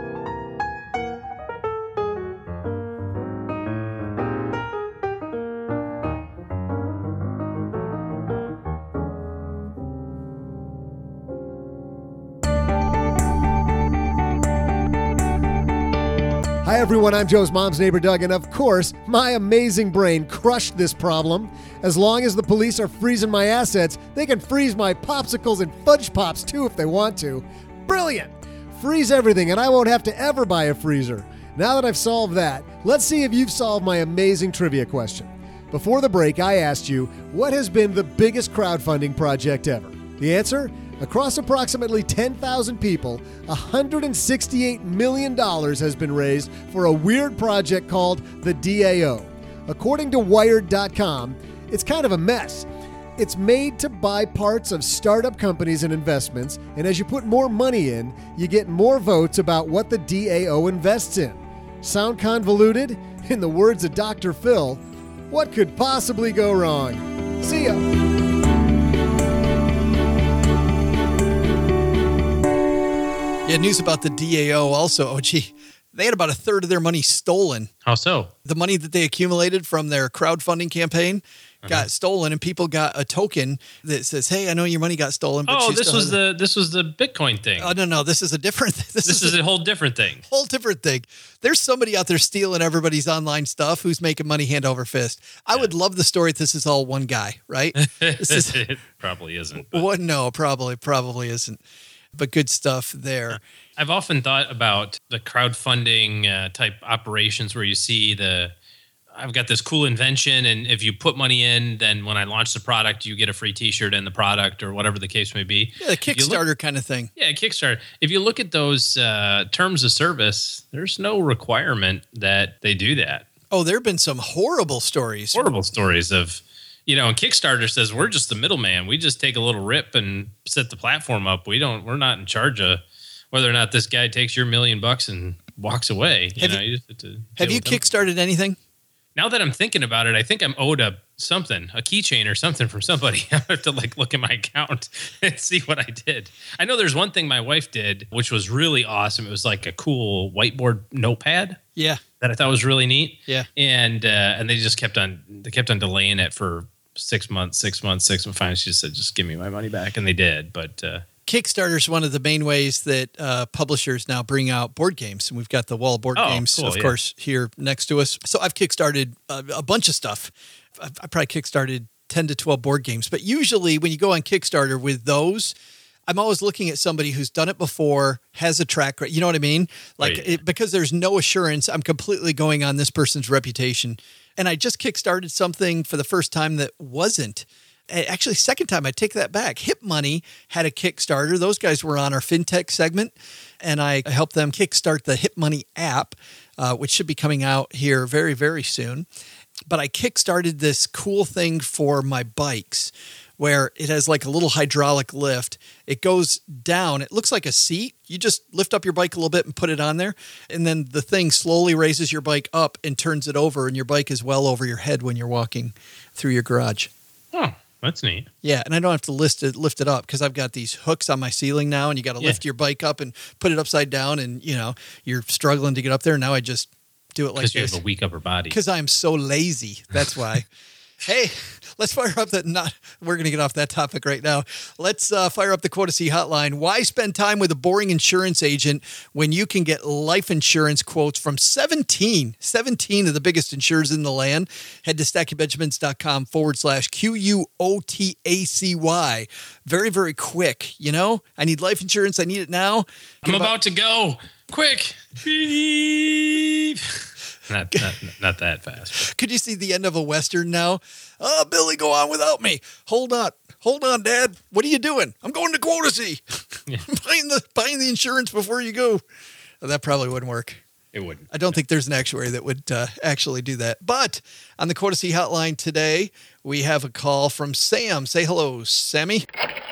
Hi, everyone. I'm Joe's mom's neighbor, Doug, and of course, my amazing brain crushed this problem. As long as the police are freezing my assets, they can freeze my popsicles and fudge pops, too, if they want to. Brilliant! Freeze everything, and I won't have to ever buy a freezer. Now that I've solved that, let's see if you've solved my amazing trivia question. Before the break, I asked you, what has been the biggest crowdfunding project ever? The answer? Across approximately 10,000 people, $168 million has been raised for a weird project called the DAO. According to Wired.com, it's kind of a mess. It's made to buy parts of startup companies and investments, and as you put more money in, you get more votes about what the DAO invests in. Sound convoluted? In the words of Dr. Phil, what could possibly go wrong? See ya! Yeah, news about the DAO also. Oh, gee, they had about a third of their money stolen. How so? The money that they accumulated from their crowdfunding campaign got stolen, and people got a token that says, "Hey, I know your money got stolen." But this was the Bitcoin thing. Oh no, this is a different. This is a whole different thing. Whole different thing. There's somebody out there stealing everybody's online stuff who's making money hand over fist. I would love the story if this is all one guy, right? It probably isn't. What? No, probably isn't. But good stuff there. I've often thought about the crowdfunding type operations where you see I've got this cool invention, and if you put money in, then when I launch the product, you get a free T-shirt and the product, or whatever the case may be. Yeah, the Kickstarter kind of thing. Yeah, Kickstarter. If you look at those terms of service, there's no requirement that they do that. Oh, there have been some horrible stories. Horrible stories of, and Kickstarter says we're just the middleman. We just take a little rip and set the platform up. We're not in charge of whether or not this guy takes your $1 million and walks away. Have you kickstarted anything? Now that I'm thinking about it, I think I'm owed a keychain or something from somebody. I have to look at my account and see what I did. I know there's one thing my wife did, which was really awesome. It was like a cool whiteboard notepad. Yeah. That I thought was really neat. Yeah. And they just kept on delaying it for 6 months. Finally, she just said, just give me my money back. And they did. But Kickstarter is one of the main ways that publishers now bring out board games. And we've got the wall of board games, cool, of course, here next to us. So I've kickstarted a bunch of stuff. I probably kickstarted 10 to 12 board games. But usually when you go on Kickstarter with those, I'm always looking at somebody who's done it before, has a track record. You know what I mean? Because there's no assurance, I'm completely going on this person's reputation. And I just kickstarted something for the first time that wasn't. Actually, second time, I take that back. Hip Money had a Kickstarter. Those guys were on our FinTech segment, and I helped them kickstart the Hip Money app, which should be coming out here very, very soon. But I kickstarted this cool thing for my bikes where it has like a little hydraulic lift. It goes down. It looks like a seat. You just lift up your bike a little bit and put it on there. And then the thing slowly raises your bike up and turns it over, and your bike is well over your head when you're walking through your garage. Oh, that's neat. Yeah, and I don't have to lift it up because I've got these hooks on my ceiling now, and you got to lift your bike up and put it upside down, and you're struggling to get up there. Now I just do it like this. Because you have a weak upper body. Because I'm so lazy. That's why. Hey, Let's fire up we're going to get off that topic right now. Let's fire up the Quotacy hotline. Why spend time with a boring insurance agent when you can get life insurance quotes from 17 of the biggest insurers in the land? Head to stackingbenjamins.com/QUOTACY. Very, very quick. You know, I need life insurance. I need it now. I'm about to go. Quick. Beep. Not that fast. Could you see the end of a Western now? Oh, Billy, go on without me. Hold on, Dad. What are you doing? I'm going to Quotacy. Yeah. buying the insurance before you go. Well, that probably wouldn't work. It wouldn't. I don't think there's an actuary that would actually do that. But on the Quotacy hotline today, we have a call from Sam. Say hello, Sammy.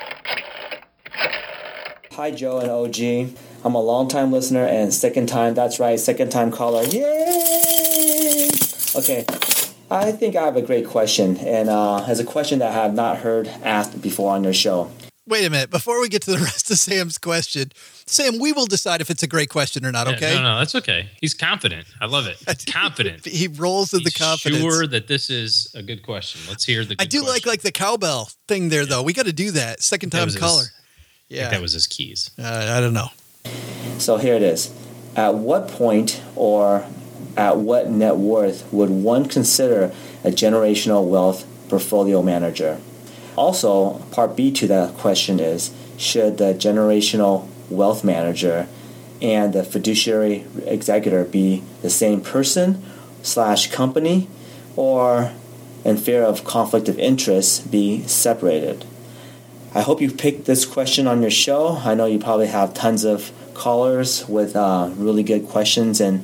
Hi, Joe and OG. I'm a long-time listener and second-time caller. Yay! Okay, I think I have a great question, and it's a question that I have not heard asked before on your show. Wait a minute. Before we get to the rest of Sam's question, Sam, we will decide if it's a great question or not, okay? No, that's okay. He's confident. I love it. Confident. He rolls with the confidence. Sure that this is a good question. Let's hear the good I do question. like the cowbell thing there, though. We got to do that. Second-time caller. I think that was his keys. I don't know. So here it is. At what point or at what net worth would one consider a generational wealth portfolio manager? Also, part B to that question is, should the generational wealth manager and the fiduciary executor be the same person / company, or in fear of conflict of interest be separated? I hope you picked this question on your show. I know you probably have tons of callers with really good questions, and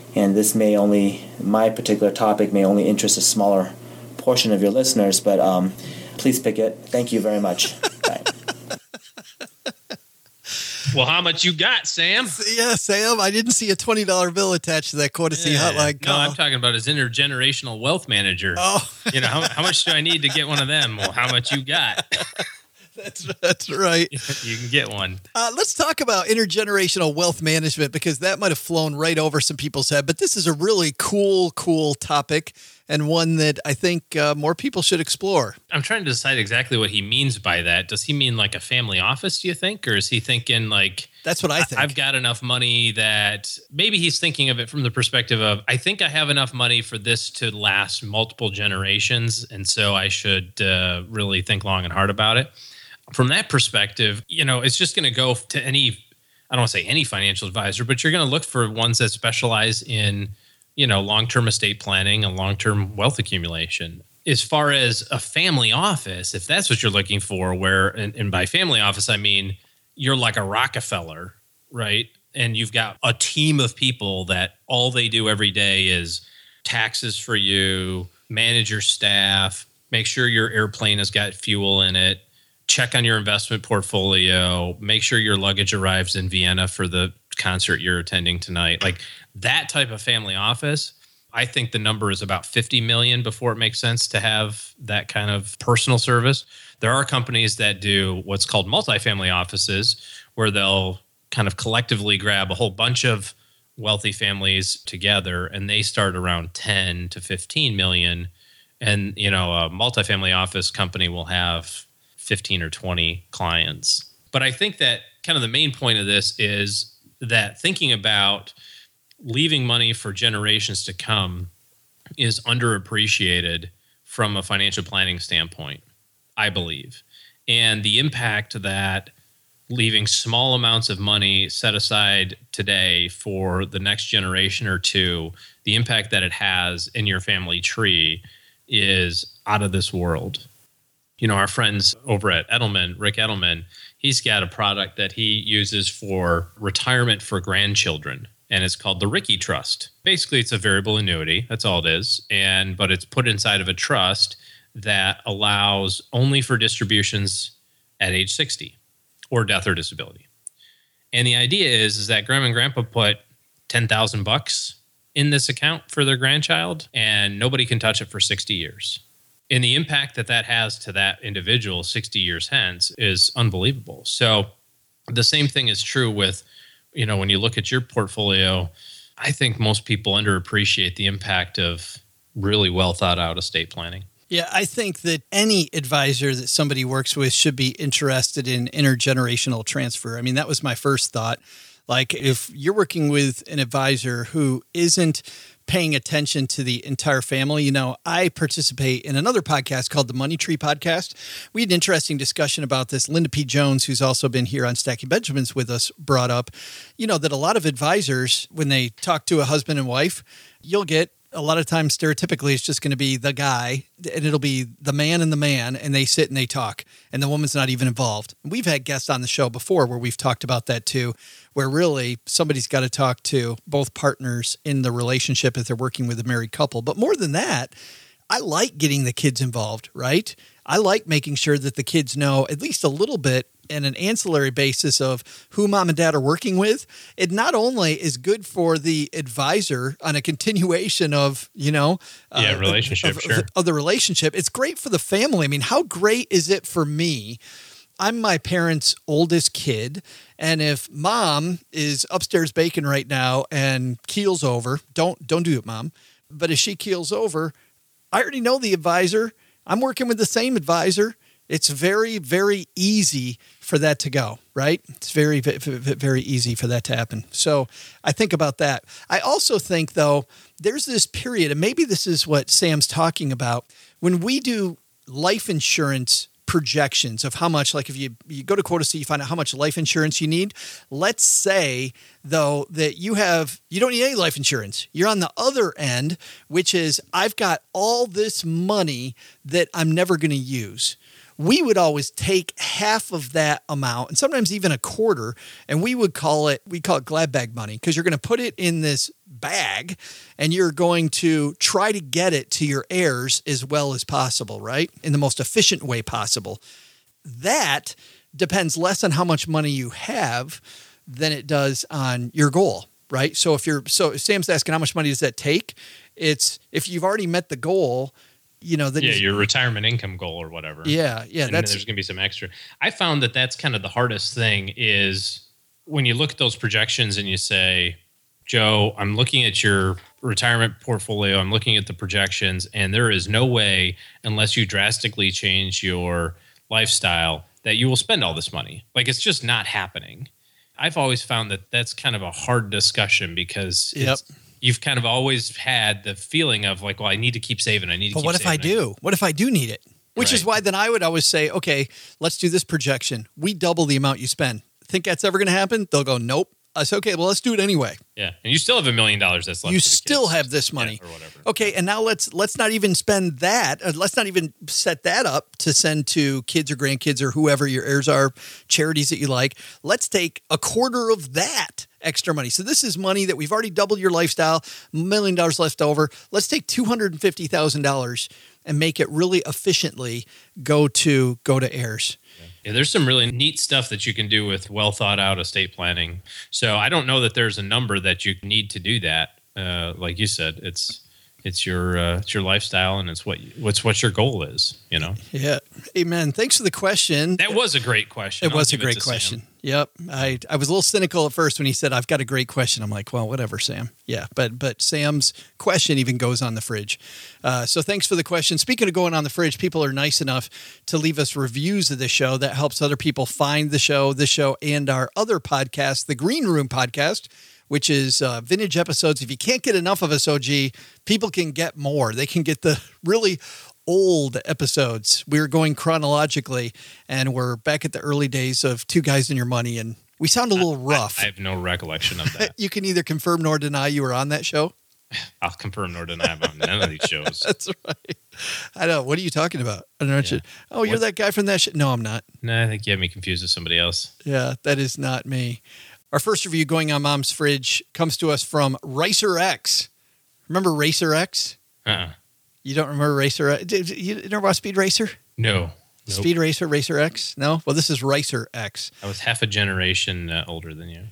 my particular topic may only interest a smaller portion of your listeners, but please pick it. Thank you very much. Bye. Well, how much you got, Sam? Yeah, Sam, I didn't see a $20 bill attached to that Quotacy hotline call. No, I'm talking about his intergenerational wealth manager. Oh. You know, how much do I need to get one of them? Well, how much you got? That's right. You can get one. Let's talk about intergenerational wealth management, because that might have flown right over some people's head. But this is a really cool topic, and one that I think more people should explore. I'm trying to decide exactly what he means by that. Does he mean like a family office, do you think? Or is he thinking like... That's what I think. I've got enough money that... Maybe he's thinking of it from the perspective of, I think I have enough money for this to last multiple generations, and so I should really think long and hard about it. From that perspective, you know, it's just going to go to any, I don't want to say any financial advisor, but you're going to look for ones that specialize in, you know, long-term estate planning and long-term wealth accumulation. As far as a family office, if that's what you're looking for, where, and by family office, I mean, you're like a Rockefeller, right? And you've got a team of people that all they do every day is taxes for you, manage your staff, make sure your airplane has got fuel in it, check on your investment portfolio, make sure your luggage arrives in Vienna for the concert you're attending tonight. Like that type of family office, I think the number is about 50 million before it makes sense to have that kind of personal service. There are companies that do what's called multifamily offices, where they'll kind of collectively grab a whole bunch of wealthy families together, and they start around 10 to 15 million. And, you know, a multifamily office company will have 15 or 20 clients. But I think that kind of the main point of this is that thinking about leaving money for generations to come is underappreciated from a financial planning standpoint, I believe. And the impact that leaving small amounts of money set aside today for the next generation or two, the impact that it has in your family tree is out of this world. You know, our friends over at Edelman, Rick Edelman, he's got a product that he uses for retirement for grandchildren, and it's called the Ricky Trust. Basically, it's a variable annuity. That's all it is. But it's put inside of a trust that allows only for distributions at age 60 or death or disability. And the idea is that grandma and grandpa put $10,000 in this account for their grandchild, and nobody can touch it for 60 years. And the impact that that has to that individual 60 years hence is unbelievable. So the same thing is true with, you know, when you look at your portfolio, I think most people underappreciate the impact of really well thought out estate planning. Yeah, I think that any advisor that somebody works with should be interested in intergenerational transfer. I mean, that was my first thought. Like, if you're working with an advisor who isn't paying attention to the entire family. You know, I participate in another podcast called the Money Tree Podcast. We had an interesting discussion about this. Linda P. Jones, who's also been here on Stacking Benjamins with us, brought up, you know, that a lot of advisors, when they talk to a husband and wife, you'll get a lot of times stereotypically it's just going to be the guy and it'll be the man and they sit and they talk and the woman's not even involved. We've had guests on the show before where we've talked about that too, where really somebody's got to talk to both partners in the relationship if they're working with a married couple. But more than that, I like getting the kids involved, right? I like making sure that the kids know at least a little bit in an ancillary basis of who mom and dad are working with. It not only is good for the advisor on a continuation of, you know, relationship, of the relationship. It's great for the family. I mean, how great is it for me? I'm my parents' oldest kid. And if mom is upstairs baking right now and keels over, don't do it, mom. But if she keels over, I already know the advisor. I'm working with the same advisor. It's very, very easy for that to go, right? It's very, very easy for that to happen. So I think about that. I also think, though, there's this period, and maybe this is what Sam's talking about, when we do life insurance projections of how much, like if you go to Quota-C, you find out how much life insurance you need. Let's say, though, that you don't need any life insurance. You're on the other end, which is I've got all this money that I'm never going to use. We would always take half of that amount and sometimes even a quarter, and we call it glad bag money because you're going to put it in this bag and you're going to try to get it to your heirs as well as possible, right? In the most efficient way possible. That depends less on how much money you have than it does on your goal, right? So if Sam's asking how much money does that take? It's if you've already met the goal, you know, that your retirement income goal or whatever. Yeah. And there's going to be some extra. I found that that's kind of the hardest thing is when you look at those projections and you say, Joe, I'm looking at your retirement portfolio. I'm looking at the projections, and there is no way, unless you drastically change your lifestyle, that you will spend all this money. Like, it's just not happening. I've always found that that's kind of a hard discussion because you've kind of always had the feeling of like, well, I need to keep saving. But what if I do? What if I do need it? Which is why then I would always say, okay, let's do this projection. We double the amount you spend. Think that's ever going to happen? They'll go, nope. I said, okay, well, let's do it anyway. Yeah. And you still have $1 million that's left. You still have this money. Or whatever. Okay. And now let's not even spend that. Let's not even set that up to send to kids or grandkids or whoever your heirs are, charities that you like. Let's take a quarter of that extra money. So this is money that we've already doubled your lifestyle, $1 million left over. Let's take $250,000 and make it really efficiently go to heirs. Yeah, there's some really neat stuff that you can do with well thought out estate planning. So I don't know that there's a number that you need to do that. Like you said, it's your lifestyle and it's what your goal is, you know? Yeah. Amen. Thanks for the question. That was a great question. It was a great question. Sam. Yep. I was a little cynical at first when he said, I've got a great question. I'm like, well, whatever, Sam. Yeah. But Sam's question even goes on the fridge. So thanks for the question. Speaking of going on the fridge, people are nice enough to leave us reviews of the show. That helps other people find the show, and our other podcast, the Green Room Podcast, which is vintage episodes. If you can't get enough of us, OG, people can get more. They can get the really old episodes. We're going chronologically, and we're back at the early days of Two Guys and Your Money, and we sound a little rough. I have no recollection of that. You can neither confirm nor deny you were on that show. I'll confirm nor deny I'm on none of these shows. That's right. I know. What are you talking about? I don't know. Yeah. Oh, you're that guy from that show? No, I'm not. No, I think you have me confused with somebody else. Yeah, that is not me. Our first review going on Mom's Fridge comes to us from Racer X. Remember Racer X? You don't remember Racer X? You never watch Speed Racer? No. Nope. Speed Racer, Racer X? No? Well, this is Racer X. I was half a generation older than you.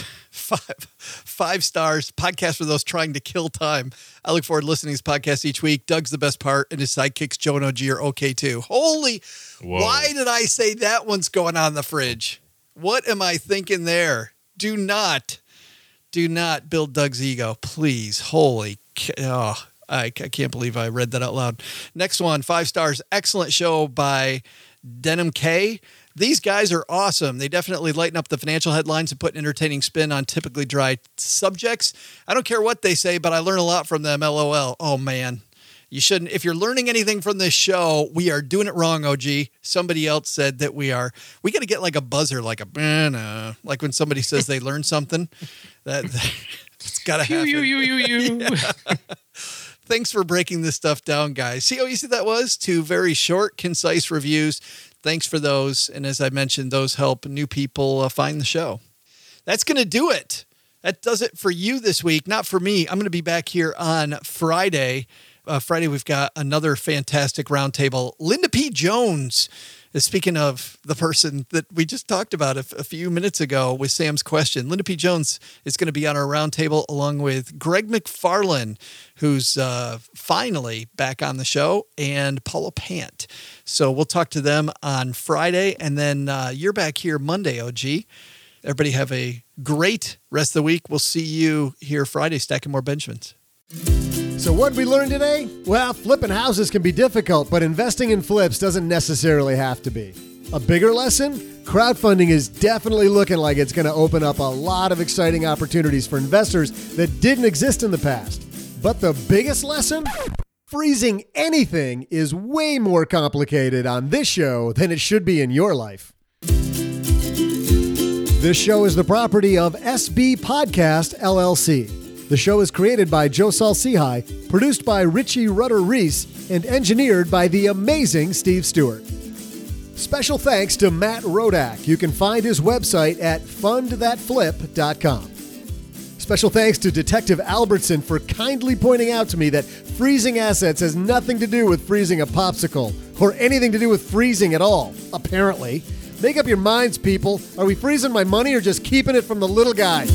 Five stars. Podcast for those trying to kill time. I look forward to listening to this podcast each week. Doug's the best part, and his sidekicks, Joe and OG, are okay too. Holy, whoa. Why did I say that one's going on the fridge? What am I thinking there? Do not build Doug's ego, please. Holy, I can't believe I read that out loud. Next one, 5 stars. Excellent show by Denim K. These guys are awesome. They definitely lighten up the financial headlines and put an entertaining spin on typically dry subjects. I don't care what they say, but I learn a lot from them. LOL. Oh, man. You shouldn't. If you're learning anything from this show, we are doing it wrong, OG. Somebody else said that we got to get like a buzzer, like a, like when somebody says they learned something. It's got to happen. Yeah. Thanks for breaking this stuff down, guys. See how easy that was? 2 very short, concise reviews. Thanks for those. And as I mentioned, those help new people find the show. That's going to do it. That does it for you this week. Not for me. I'm going to be back here on Friday. Friday, we've got another fantastic roundtable. Linda P. Jones is speaking of the person that we just talked about a few minutes ago with Sam's question. Linda P. Jones is going to be on our roundtable along with Greg McFarlane, who's finally back on the show, and Paula Pant. So we'll talk to them on Friday, and then you're back here Monday, OG. Everybody have a great rest of the week. We'll see you here Friday, stacking more Benjamins. So what did we learn today? Well, flipping houses can be difficult, but investing in flips doesn't necessarily have to be. A bigger lesson? Crowdfunding is definitely looking like it's going to open up a lot of exciting opportunities for investors that didn't exist in the past. But the biggest lesson? Freezing anything is way more complicated on this show than it should be in your life. This show is the property of SB Podcast, LLC. The show is created by Joe Salsihai, produced by Richie Rutter-Reese, and engineered by the amazing Steve Stewart. Special thanks to Matt Rodak. You can find his website at fundthatflip.com. Special thanks to Detective Albertson for kindly pointing out to me that freezing assets has nothing to do with freezing a popsicle, or anything to do with freezing at all, apparently. Make up your minds, people. Are we freezing my money or just keeping it from the little guy?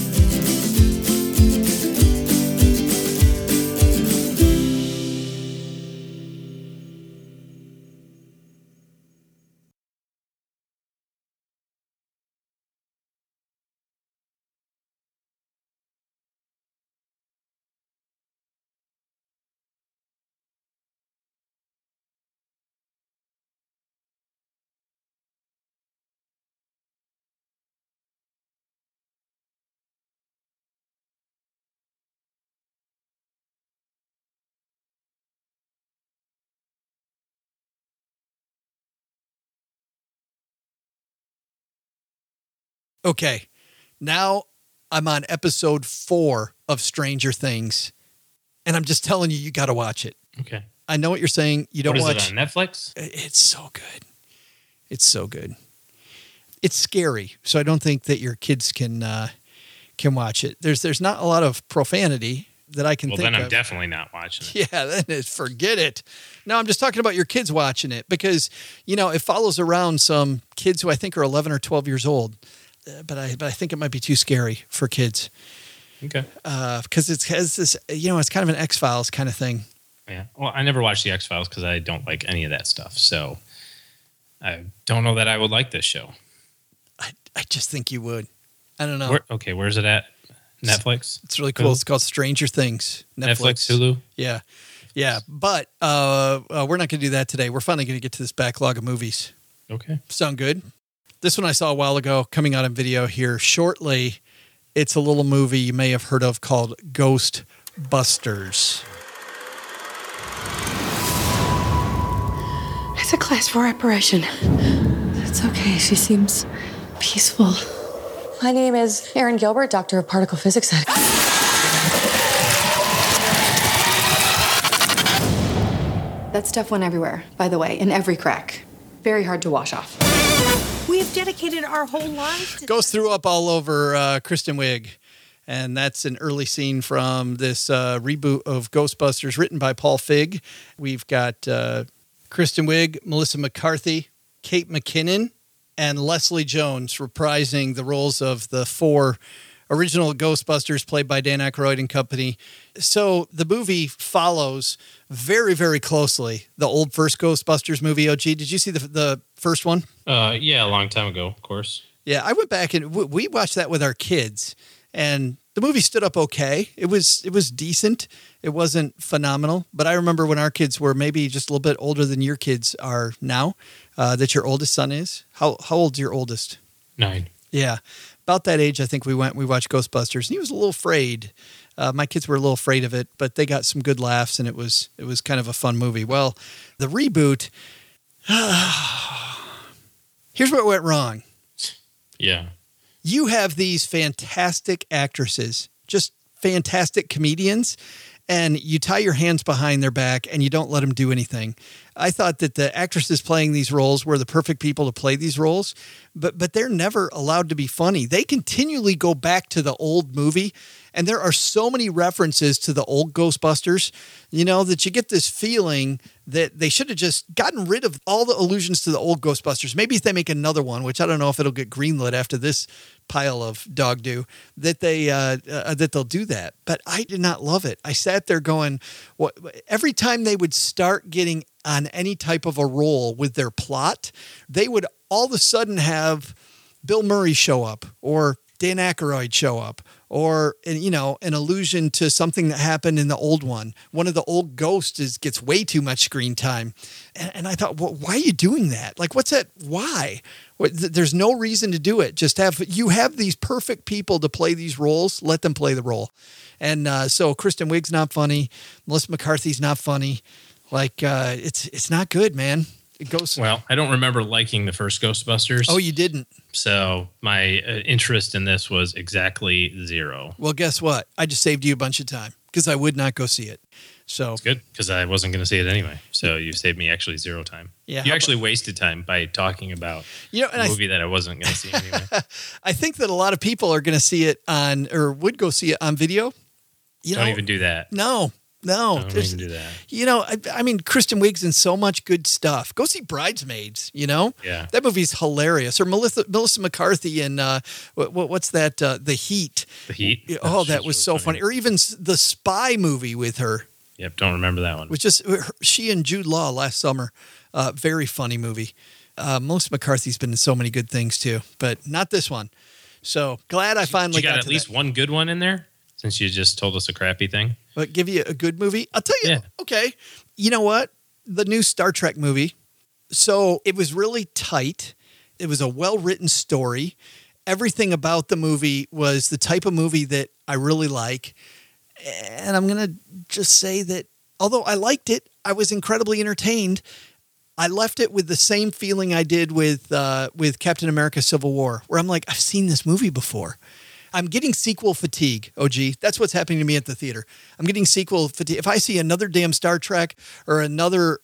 Okay, now I'm on episode 4 of Stranger Things, and I'm just telling you, you got to watch it. Okay. I know what you're saying. You don't watch. Is it on Netflix? It's so good. It's so good. It's scary, so I don't think that your kids can watch it. There's not a lot of profanity that I can think of. Well, then I'm definitely not watching it. Yeah, then forget it. No, I'm just talking about your kids watching it because, it follows around some kids who I think are 11 or 12 years old. But I think it might be too scary for kids. Okay. Because it has this, it's kind of an X-Files kind of thing. Yeah. Well, I never watched the X-Files because I don't like any of that stuff. So I don't know that I would like this show. I just think you would. I don't know. Where's it at? Netflix? It's really cool. Hulu? It's called Stranger Things. Netflix, Hulu? Yeah. Yeah. But we're not going to do that today. We're finally going to get to this backlog of movies. Okay. Sound good? This one I saw a while ago, coming out in video here shortly. It's a little movie you may have heard of called Ghostbusters. It's a class 4 operation. It's okay. She seems peaceful. My name is Erin Gilbert, Doctor of Particle Physics. That stuff went everywhere, by the way, in every crack. Very hard to wash off. We have dedicated our whole lives to... Ghost threw up all over Kristen Wiig. And that's an early scene from this reboot of Ghostbusters written by Paul Feig. We've got Kristen Wiig, Melissa McCarthy, Kate McKinnon, and Leslie Jones reprising the roles of the 4 original Ghostbusters played by Dan Aykroyd and company. So the movie follows very, very closely the old first Ghostbusters movie. OG, did you see the first one? Yeah, a long time ago, of course. Yeah, I went back and we watched that with our kids. And The movie stood up okay. It was decent. It wasn't phenomenal. But I remember when our kids were maybe just a little bit older than your kids are now, that your oldest son is. How old's your oldest? 9. Yeah. About that age, I think we watched Ghostbusters, and he was a little afraid. My kids were a little afraid of it, but they got some good laughs, and it was kind of a fun movie. Well, the reboot, here's what went wrong. Yeah. You have these fantastic actresses, just fantastic comedians, and you tie your hands behind their back and you don't let them do anything. I thought that the actresses playing these roles were the perfect people to play these roles, but they're never allowed to be funny. They continually go back to the old movie, and there are so many references to the old Ghostbusters, that you get this feeling that they should have just gotten rid of all the allusions to the old Ghostbusters. Maybe if they make another one, which I don't know if it'll get greenlit after this pile of dog do, that they'll do that. But I did not love it. I sat there going, what? Every time they would start getting on any type of a roll with their plot, they would all of a sudden have Bill Murray show up or Dan Aykroyd show up, or an allusion to something that happened in the old one. One of the old ghosts gets way too much screen time, and I thought, well, why are you doing that? Like, what's that? Why? There's no reason to do it. Just have these perfect people to play these roles. Let them play the role. And so Kristen Wiig's not funny. Melissa McCarthy's not funny. Like it's not good, man. It goes. Well, I don't remember liking the first Ghostbusters. Oh, you didn't? So my interest in this was exactly 0. Well, guess what? I just saved you a bunch of time because I would not go see it. So it's good because I wasn't going to see it anyway. So you saved me actually 0 time. Yeah, you actually wasted time by talking about a movie that I wasn't going to see anyway. I think that a lot of people are going to see it would go see it on video. Don't even do that. No. Don't even do that. I mean, Kristen Wiig's in so much good stuff. Go see Bridesmaids, Yeah. That movie's hilarious. Or Melissa McCarthy and what's that? The Heat. The Heat? Oh, that was really so funny. Or even the Spy movie with her. Yep, don't remember that one. Which just she and Jude Law last summer. Very funny movie. Melissa McCarthy's been in so many good things too, but not this one. So glad I finally got at least one good one in there, since you just told us a crappy thing. But give you a good movie? I'll tell you. Yeah. Okay. You know what? The new Star Trek movie. So it was really tight. It was a well-written story. Everything about the movie was the type of movie that I really like. And I'm going to just say that although I liked it, I was incredibly entertained. I left it with the same feeling I did with Captain America Civil War, where I'm like, I've seen this movie before. I'm getting sequel fatigue, OG. That's what's happening to me at the theater. I'm getting sequel fatigue. If I see another damn Star Trek or another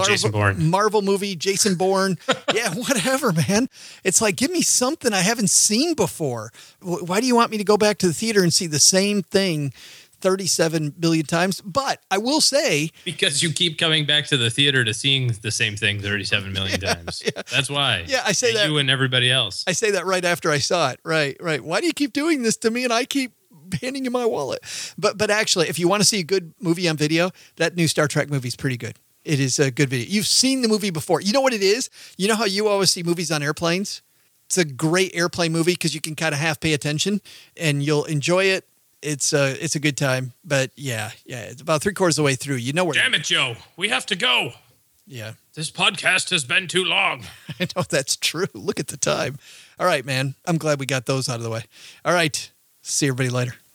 Marvel movie, Jason Bourne, yeah, whatever, man. It's like, give me something I haven't seen before. Why do you want me to go back to the theater and see the same thing 37 billion times? But I will say, because you keep coming back to the theater to seeing the same thing 37 million times. Yeah. That's why. Yeah, I say that. You and everybody else. I say that right after I saw it. Right. Why do you keep doing this to me and I keep handing you my wallet? But actually, if you want to see a good movie on video, that new Star Trek movie is pretty good. It is a good video. You've seen the movie before. You know what it is? You know how you always see movies on airplanes? It's a great airplane movie because you can kind of half pay attention and you'll enjoy it. It's a good time, but yeah, it's about 3/4 of the way through. You know where? Damn it, Joe! We have to go. Yeah, this podcast has been too long. I know that's true. Look at the time. All right, man. I'm glad we got those out of the way. All right, see everybody later.